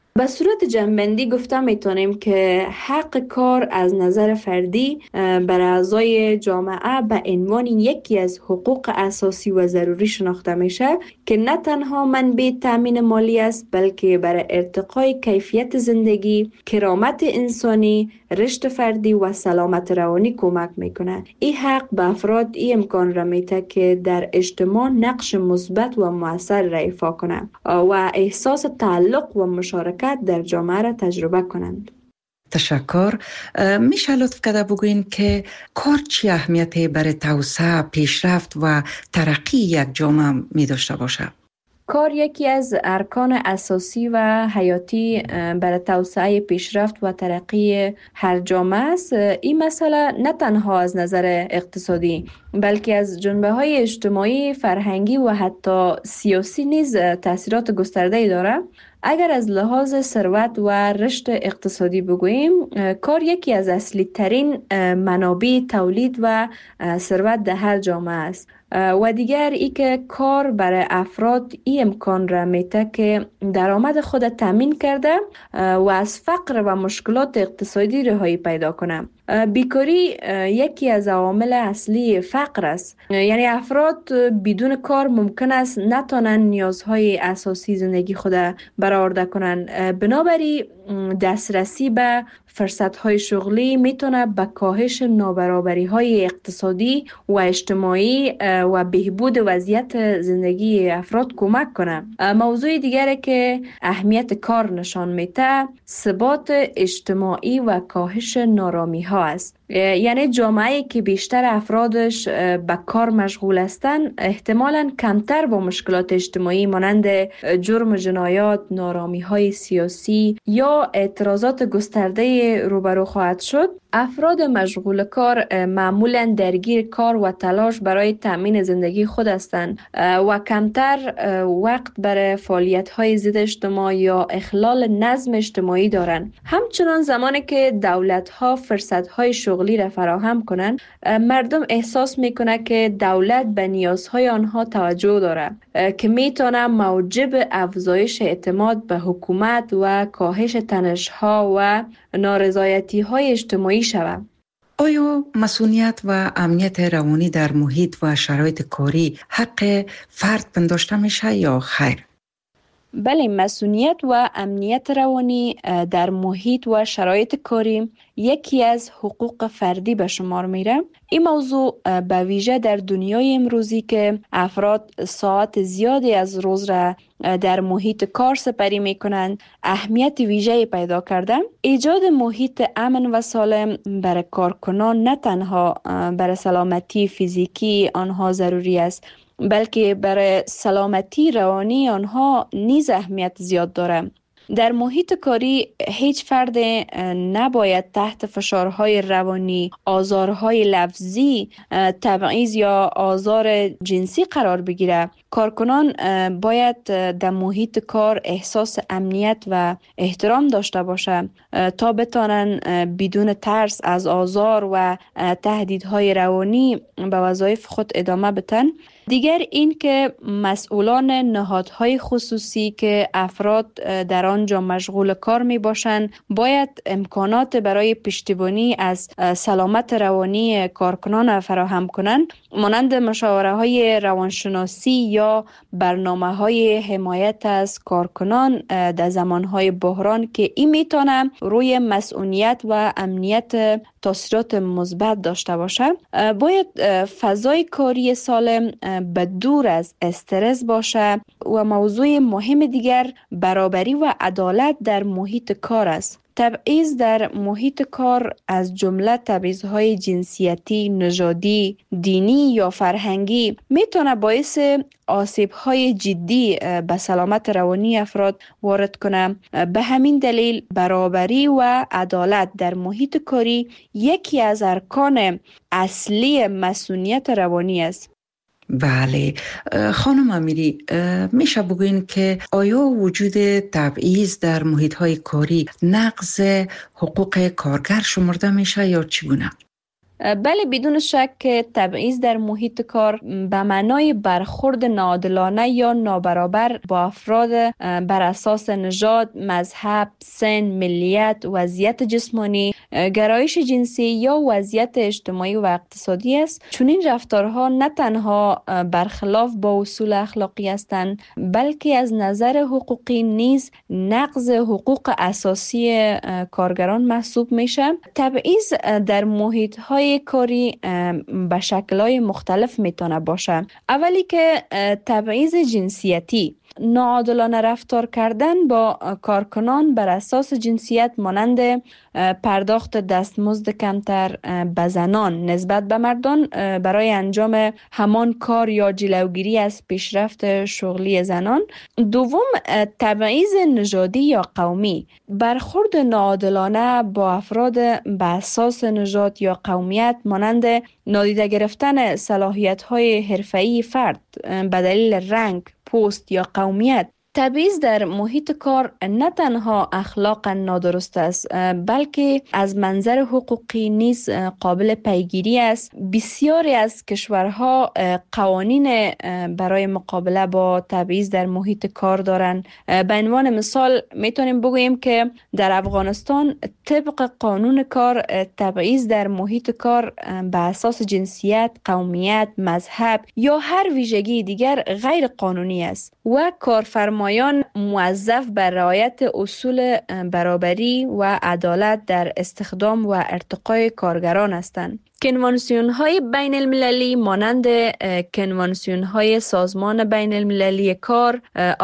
به صورت جنبندی گفته میتونیم که حق کار از نظر فردی بر اعضای جامعه به عنوان یکی از حقوق اساسی و ضروری شناخته میشه که نه تنها منبع تامین مالی است بلکه برای ارتقای کیفیت زندگی، کرامت انسانی، رشد فردی و سلامت روانی کمک میکنه. این حق به افراد این امکان را میده که در اجتماع نقش مثبت و مؤثر را ایفا کنند و احساس تعلق و مشارکت در جامعه را تجربه کنند. تشکر. میشه لطف کرده بگوین که کار چی اهمیتی برای توسعه، پیشرفت و ترقی یک جامعه می داشته باشه؟ کار یکی از ارکان اساسی و حیاتی برای توسعه، پیشرفت و ترقی هر جامعه است. این مسئله نه تنها از نظر اقتصادی بلکه از جنبه‌های اجتماعی، فرهنگی و حتی سیاسی نیز تأثیرات گسترده‌ای دارد. اگر از لحاظ ثروت و رشد اقتصادی بگوییم، کار یکی از اصلی ترین منابع تولید و ثروت در هر جامعه است. و دیگر ای که کار برای افراد این امکان را میده که درآمد خود تامین کرده و از فقر و مشکلات اقتصادی رهایی پیدا کنه. بیکاری یکی از عوامل اصلی فقر است. یعنی افراد بدون کار ممکن است نتوانند نیازهای اساسی زندگی خود برآورده کنند. بنابراین دسترسی به فرصت‌های شغلی میتونه به کاهش نابرابری‌های اقتصادی و اجتماعی و بهبود وضعیت زندگی افراد کمک کنه. موضوع دیگری که اهمیت کار نشان میده، ثبات اجتماعی و کاهش نارامی‌ها است. یعنی جامعه‌ای که بیشتر افرادش به کار مشغول هستند احتمالاً کمتر با مشکلات اجتماعی مانند جرم و جنایات، نارامی‌های سیاسی یا اعتراضات گسترده روبرو خواهد شد. افراد مشغول کار معمولاً درگیر کار و تلاش برای تأمین زندگی خود هستند و کمتر وقت برای فعالیت‌های ضد اجتماع یا اخلال نظم اجتماعی دارند. همچنان زمانی که دولت‌ها فرصت‌های شغلی را فراهم کنند، مردم احساس می‌کنند که دولت به نیازهای آنها توجه دارد که می‌تواند موجب افزایش اعتماد به حکومت و کاهش تنش‌ها و نارضایتی‌های اجتماعی شود. آیا مسئولیت و امنیت روانی در محیط و شرایط کاری حق فرد پنداشته میشه یا خیر؟ بله، مسئولیت و امنیت روانی در محیط و شرایط کاری یکی از حقوق فردی به شمار میره. این موضوع به ویژه در دنیای امروزی که افراد ساعت زیادی از روز را در محیط کار سپری میکنند اهمیت ویژه‌ای پیدا کرده. ایجاد محیط امن و سالم برای کارکنان نه تنها برای سلامتی فیزیکی آنها ضروری است بلکه برای سلامتی روانی آنها نیز اهمیت زیاد دارد. در محیط کاری هیچ فرد نباید تحت فشارهای روانی، آزارهای لفظی، تبعیض یا آزار جنسی قرار بگیرد. کارکنان باید در محیط کار احساس امنیت و احترام داشته باشند تا بتوانند بدون ترس از آزار و تهدیدهای روانی به وظایف خود ادامه بدن. دیگر این که مسئولان نهادهای خصوصی که افراد در آنجا مشغول کار می باشند باید امکانات برای پشتیبانی از سلامت روانی کارکنان فراهم کنند، مانند مشاوره های روانشناسی یا برنامه های حمایت از کارکنان در زمان های بحران که این میتونه روی مسئولیت و امنیت تاثیرات مثبت داشته باشد. باید فضای کاری سالم به دور از استرس باشه و موضوع مهم دیگر برابری و عدالت در محیط کار است. تبعیض در محیط کار از جمله تبعیض‌های جنسیتی، نژادی، دینی یا فرهنگی میتونه باعث آسیب‌های جدی به سلامت روانی افراد وارد کنه. به همین دلیل برابری و عدالت در محیط کاری یکی از ارکان اصلی مسئولیت روانی است. بله خانم امیری، میشه بگوین که آیا وجود تبعیض در محیط‌های کاری نقض حقوق کارگر شمرده میشه یا چگونه؟ بله، بدون شک که تبعیض در محیط کار به معنای برخورد ناعادلانه یا نابرابر با افراد بر اساس نژاد، مذهب، سن، ملیت، وضعیت جسمانی، گرایش جنسی یا وضعیت اجتماعی و اقتصادی است. چون این رفتارها نه تنها برخلاف با اصول اخلاقی هستند، بلکه از نظر حقوقی نیز نقض حقوق اساسی کارگران محسوب میشه. تبعیض در محیط‌های کاری به شکل‌های مختلف میتونه باشه. اولی که تبعیض جنسیتی، ناعادلانه رفتار کردن با کارکنان بر اساس جنسیت مانند پرداخت دستمزد کمتر به زنان نسبت به مردان برای انجام همان کار یا جلوگیری از پیشرفت شغلی زنان. دوم، تبعیض نژادی یا قومی، برخورد ناعادلانه با افراد به اساس نژاد یا قومیت مانند نادیده گرفتن صلاحیت‌های حرفه‌ای فرد به دلیل رنگ، پوست یا قومیت. تبعیض در محیط کار نه تنها اخلاقا نادرست است، بلکه از منظر حقوقی نیز قابل پیگیری است. بسیاری از کشورها قوانین برای مقابله با تبعیض در محیط کار دارند. به عنوان مثال میتونیم بگوییم که در افغانستان طبق قانون کار، تبعیض در محیط کار به اساس جنسیت، قومیت، مذهب یا هر ویژگی دیگر غیر قانونی است و کارفرمایان موظف بر رعایت اصول برابری و عدالت در استخدام و ارتقای کارگران هستند. کنوانسیون های بین المللی مانند کنوانسیون های سازمان بین المللی کار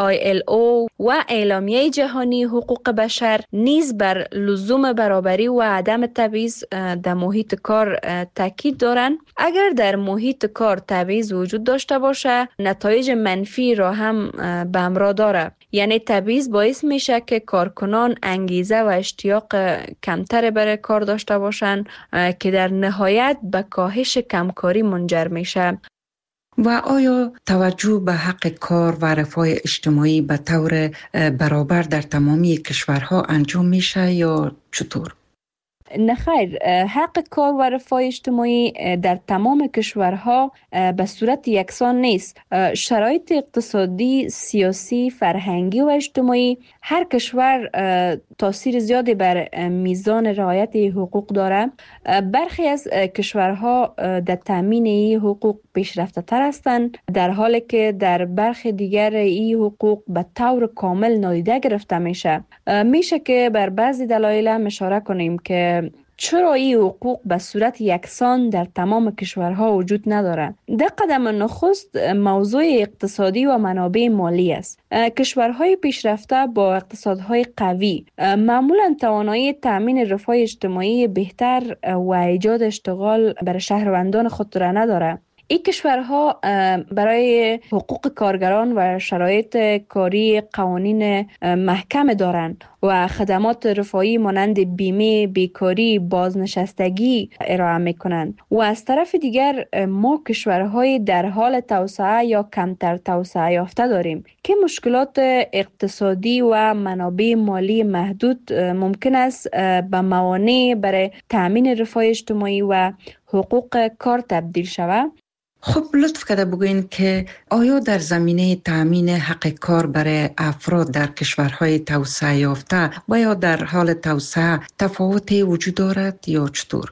ILO و اعلامیه جهانی حقوق بشر نیز بر لزوم برابری و عدم تبعیض در محیط کار تاکید دارند. اگر در محیط کار تبعیض وجود داشته باشه، نتایج منفی را هم به همراه داره. یعنی تبعیض باعث میشه که کارکنان انگیزه و اشتیاق کمتر برای کار داشته باشند که در نهایت به کاهش کمکاری منجر میشه. و آیا توجه به حق کار و رفاه اجتماعی به طور برابر در تمامی کشورها انجام میشه یا چطور؟ نه خیر، حق کار و رفاه اجتماعی در تمام کشورها به صورت یکسان نیست. شرایط اقتصادی، سیاسی، فرهنگی و اجتماعی هر کشور تاثیر زیادی بر میزان رعایت حقوق داره. برخی از کشورها در تامین این حقوق پیشرفته تر هستند، در حالی که در برخی دیگر این حقوق به طور کامل نادیده گرفته میشه. میشه که بر بعضی دلایل هم اشاره کنیم که چرا این حقوق به صورت یکسان در تمام کشورها وجود نداره. در قدم نخست موضوع اقتصادی و منابع مالی است. کشورهای پیشرفته با اقتصادهای قوی معمولا توانایی تامین رفاه اجتماعی بهتر و ایجاد اشتغال برای شهروندان خود را نداره. این کشورها برای حقوق کارگران و شرایط کاری قوانین محکم دارند و خدمات رفاهی مانند بیمه، بیکاری، بازنشستگی ارائه میکنند. و از طرف دیگر ما کشورهای در حال توسعه یا کمتر توسعه یافته داریم که مشکلات اقتصادی و منابع مالی محدود ممکن است به موانع برای تامین رفاه اجتماعی و حقوق کار تبدیل شود. خب لطف کرده بگوین که آیا در زمینه تامین حق کار برای افراد در کشورهای توسعه یافته و یا در حال توسعه تفاوتی وجود دارد یا چطور؟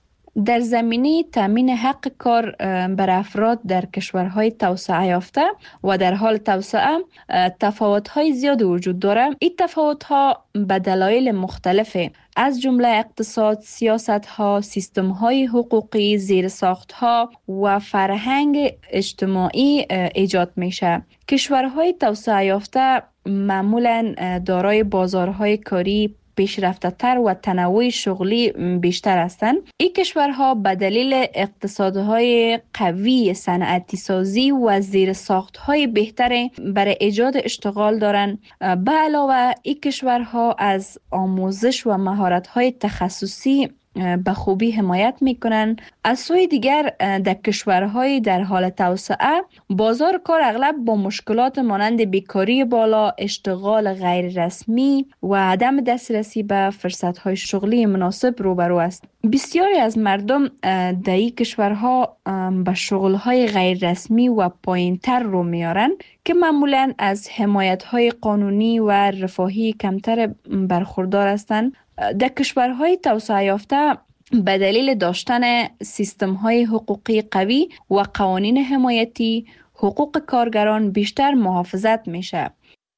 در زمینه تامین حق کار بر افراد در کشورهای توسعه یافته و در حال توسعه تفاوت‌های زیاد وجود دارد. این تفاوت‌ها به دلایل مختلفه، از جمله اقتصاد، سیاست‌ها، سیستم‌های حقوقی، زیرساخت‌ها و فرهنگ اجتماعی ایجاد میشه. کشورهای توسعه یافته معمولاً دارای بازارهای کاری پیشرفته تر و تنوع شغلی بیشتر هستند. این کشورها به دلیل اقتصادهای قوی، صنعتی سازی و زیرساختهای بهتر برای ایجاد اشتغال دارند. به علاوه این کشورها از آموزش و مهارت‌های تخصصی به خوبی حمایت میکنن. از سوی دیگر در کشورهای در حال توسعه بازار کار اغلب با مشکلات مانند بیکاری بالا، اشتغال غیر رسمی و عدم دسترسی به فرصتهای شغلی مناسب روبرو است. بسیاری از مردم در این کشورها به شغلهای غیر رسمی و پایینتر رو میارن که معمولاً از حمایت‌های قانونی و رفاهی کمتر برخوردار هستند. در کشورهای توسعه یافته به دلیل داشتن سیستم‌های حقوقی قوی و قوانین حمایتی، حقوق کارگران بیشتر محافظت میشه.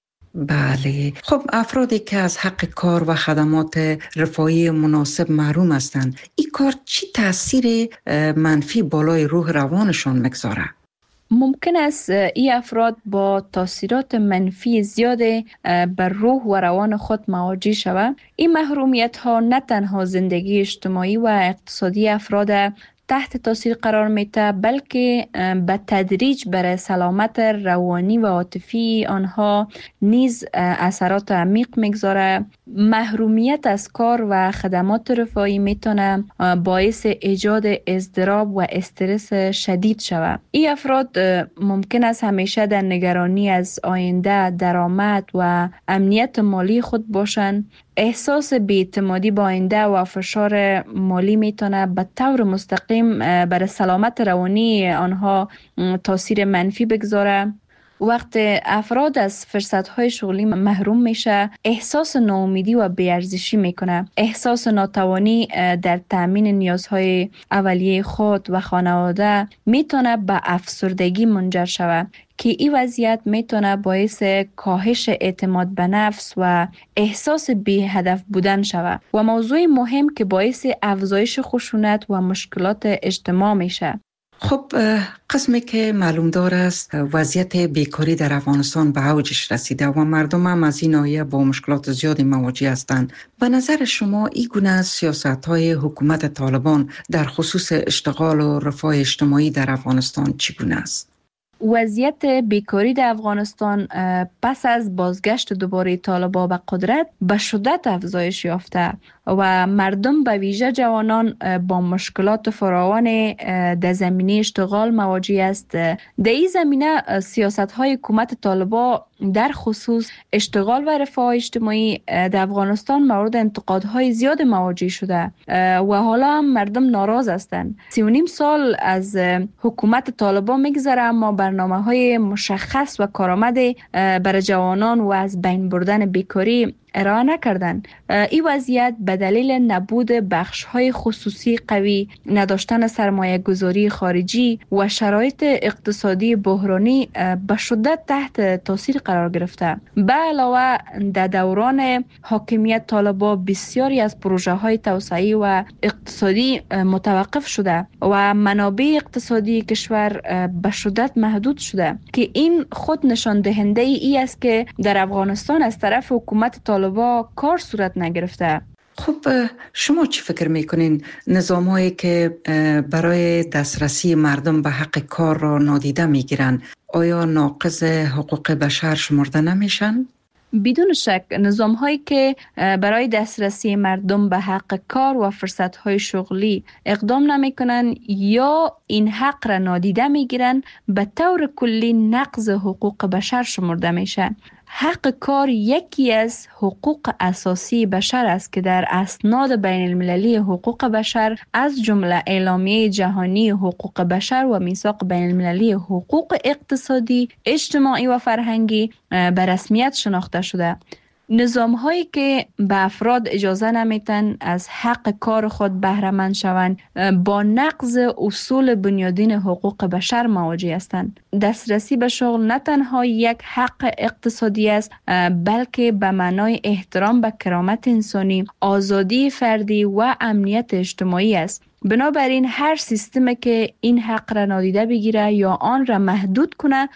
بله، خب افرادی که از حق کار و خدمات رفاهی مناسب محروم هستند، این کار چی تاثیر منفی بالای روح روانشان میگذاره؟ ممکن است این افراد با تاثیرات منفی زیاد بر روح و روان خود مواجه شوند. این محرومیت ها نه تنها زندگی اجتماعی و اقتصادی افراد تحت تاثیر قرار میده، بلکه به تدریج بر سلامت روانی و عاطفی آنها نیز اثرات عمیق میگذاره. محرومیت از کار و خدمات رفاهی میتونه باعث ایجاد اضطراب و استرس شدید شود. این افراد ممکن است همیشه در نگرانی از آینده، درآمد و امنیت مالی خود باشند. احساس بی‌اعتمادی با آینده و فشار مالی میتونه به طور مستقیم بر سلامت روانی آنها تاثیر منفی بگذاره. وقت افراد از فرصت‌های شغلی محروم میشه، احساس ناامیدی و بی‌ارزشی میکنه. احساس ناتوانی در تامین نیازهای اولیه خود و خانواده میتونه به افسردگی منجر شود که این وضعیت میتونه باعث کاهش اعتماد به نفس و احساس بی هدف بودن شود و موضوع مهم که باعث افزایش خشونت و مشکلات اجتماع میشه. خب قسمی که معلوم دار است وضعیت بیکاری در افغانستان به اوجش رسیده و مردم هم از این ناحیه با مشکلات زیادی مواجه هستند. به نظر شما این گونه سیاست‌های حکومت طالبان در خصوص اشتغال و رفاه اجتماعی در افغانستان چگونه است؟ وضعیت بیکاری در افغانستان پس از بازگشت دوباره طالبان به قدرت به شدت افزایش یافته و مردم به ویژه جوانان با مشکلات فراوان در زمینه اشتغال مواجه است. در این زمینه سیاست‌های حکومت طالبان در خصوص اشتغال و رفاه اجتماعی در افغانستان مورد انتقادهای زیاد مواجه شده و حالا هم مردم ناراض هستند. 3.5 سال از حکومت طالبان میگذره اما برنامه‌های مشخص و کارآمد برای جوانان و از بین بردن بیکاری ارائه نکردن. این وضعیت به دلیل نبود بخش‌های خصوصی قوی، نداشتن سرمایه گذاری خارجی و شرایط اقتصادی بحرانی به شدت تحت تاثیر قرار گرفته. به علاوه در دوران حاکمیت طالبان بسیاری از پروژه‌های توسعه‌ای و اقتصادی متوقف شده و منابع اقتصادی کشور به شدت محدود شده که این خود نشان دهنده ای است که در افغانستان از طرف حکومت طالبان کار صورت نگرفته. خب شما چی فکر میکنین نظام‌هایی که برای دسترسی مردم به حق کار را نادیده میگیرن آیا ناقض حقوق بشر شمرده نمیشن؟ بدون شک نظام‌هایی که برای دسترسی مردم به حق کار و فرصت‌های شغلی اقدام نمی‌کنند یا این حق را نادیده می‌گیرند به طور کلی نقض حقوق بشر شمرده میشه. حق کار یکی از حقوق اساسی بشر است که در اسناد بین المللی حقوق بشر از جمله اعلامیه جهانی حقوق بشر و میثاق بین المللی حقوق اقتصادی، اجتماعی و فرهنگی به رسمیت شناخته شده. نظام هایی که به افراد اجازه نمیتن از حق کار خود بهره مند شوند با نقض اصول بنیادین حقوق بشر مواجه هستند. دسترسی به شغل نه تنها یک حق اقتصادی است بلکه به معنای احترام به کرامت انسانی، آزادی فردی و امنیت اجتماعی است. بنابراین هر سیستمی که این حق را نادیده بگیره یا آن را محدود کنه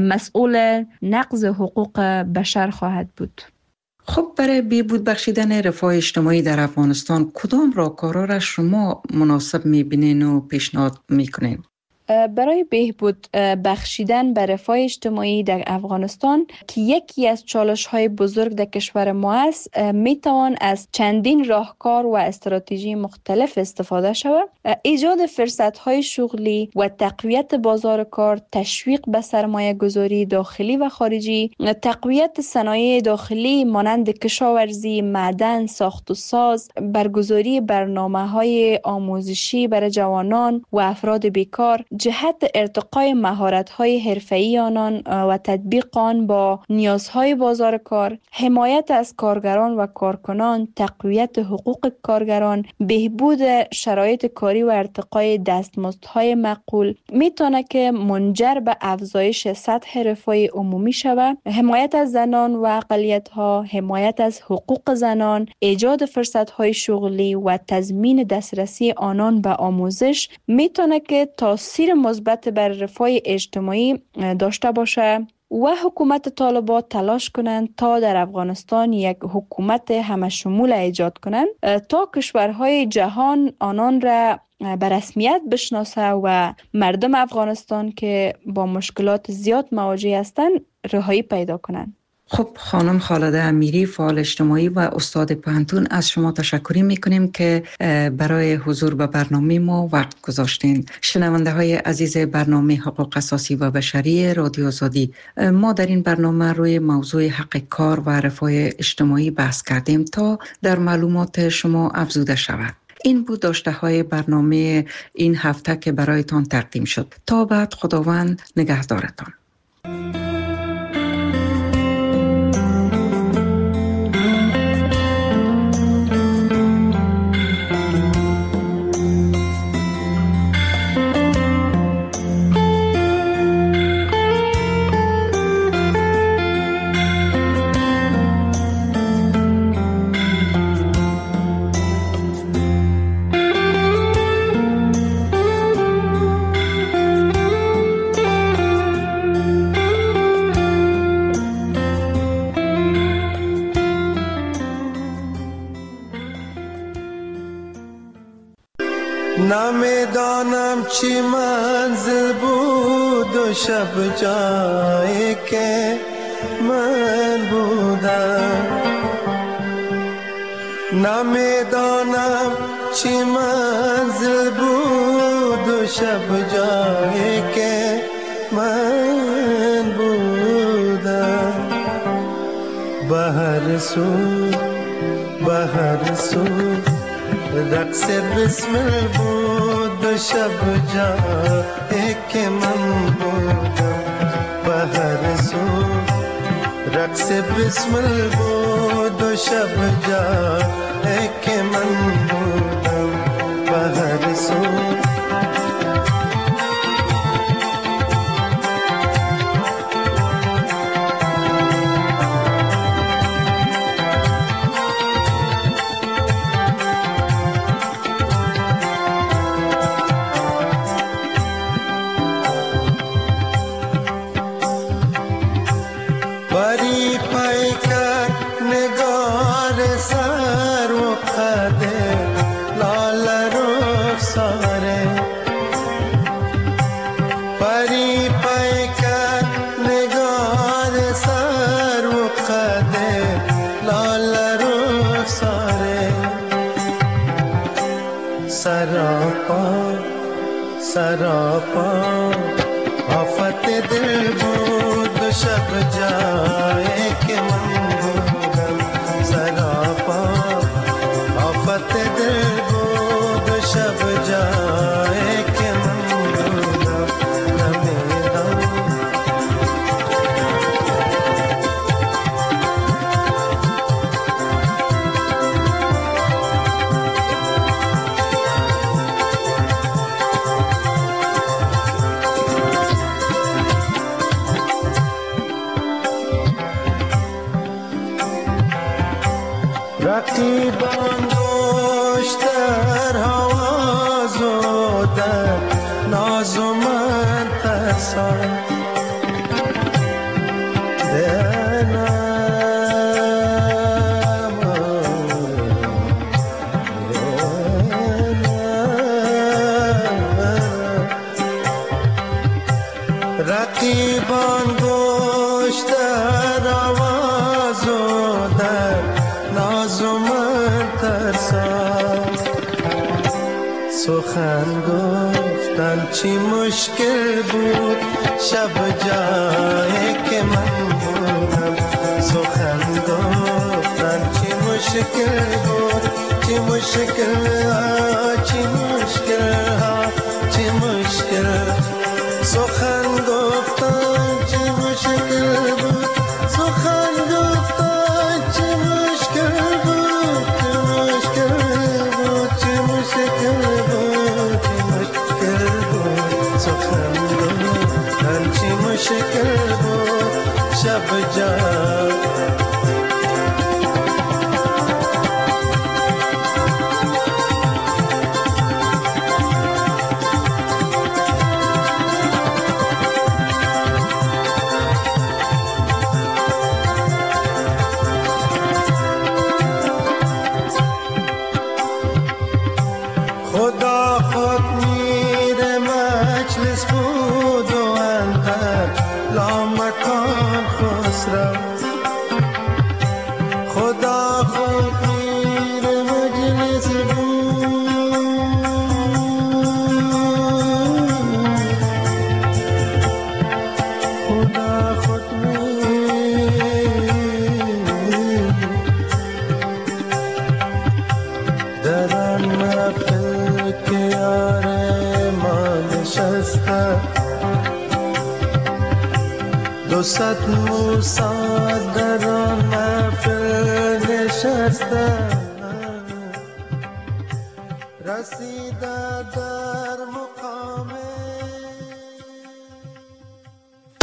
مسئول نقض حقوق بشر خواهد بود. خب برای بهبود بخشیدن رفاه اجتماعی در افغانستان کدام راهکارها را شما مناسب می‌بینین و پیشنهاد می‌کنین؟ برای بهبود بخشیدن به رفاه اجتماعی در افغانستان که یکی از چالش‌های بزرگ در کشور ما است، میتوان از چندین راهکار و استراتژی مختلف استفاده شود. ایجاد فرصت‌های شغلی و تقویت بازار کار، تشویق به سرمایه گذاری داخلی و خارجی، تقویت صنایع داخلی مانند کشاورزی، معدن، ساخت و ساز، برگزاری برنامه‌های آموزشی برای جوانان و افراد بیکار، جهت ارتقای مهارت‌های حرفه‌ای آنان و تطبیق آن با نیازهای بازار کار، حمایت از کارگران و کارکنان، تقویت حقوق کارگران، بهبود شرایط کاری و ارتقای دستمزدهای معقول میتونه که منجر به افزایش سطح رفاه عمومی شود. حمایت از زنان و اقلیت‌ها، حمایت از حقوق زنان، ایجاد فرصت‌های شغلی و تضمین دسترسی آنان به آموزش میتونه که تاثیر مثبت بر رفاه اجتماعی داشته باشه و حکومت طالبان تلاش کنند تا در افغانستان یک حکومت همشمول ایجاد کنند تا کشورهای جهان آنان را به رسمیت بشناسه و مردم افغانستان که با مشکلات زیاد مواجه هستند رهایی پیدا کنند. خب خانم خالده امیری، فعال اجتماعی و استاد پوهنتون، از شما تشکر میکنیم که برای حضور به برنامه ما وقت گذاشتین. شنونده های عزیز برنامه حقوق اساسی و بشری رادیو آزادی، ما در این برنامه روی موضوع حق کار و رفاه اجتماعی بحث کردیم تا در معلومات شما افزوده شود. این بود داشته های برنامه این هفته که برایتان تقدیم شد. تا بعد، خداوند نگهدارتان. نمیدانم چی منزل بود و شب جایی که من بودم، نمیدانم چی منزل بود و شب جایی که من بودم. به هر سو رقص بسمل بود و شب جایی که من بودم. به هر سو رقص بسمل بود و شب جایی که من بودم. به هر سو सरापा आफत दिल بود शब जाए के मन बूदम सरापा आफत दिल بود शब जाए के मन बूदम नमेदम رقیبان دوش در حواز و در ناز و من ترسان رقیبان گوش در آواز و در ناز و من ترسان، سخن گفتن چی مشکل بود شب جایی که من بودم، سخن گفتن چی مشکل بود، چی مشکل ها، چی مشکل ها، چی مشکل. سخن گفتن چی مشکل بود، سخن گفتن چی مشکل بود، چی مشکل بود، چی مشکل بود، چی مشکل بود. سخن گفتن چی مشکل بود شب جان. خدا خود میر مجلس بود و اندر لامکان خسرو، خدا خود میر مجلس بود، خدا خود میر در آن محفل که یار ما نشسته، 200 موسی در آن محفل نشسته، رسیده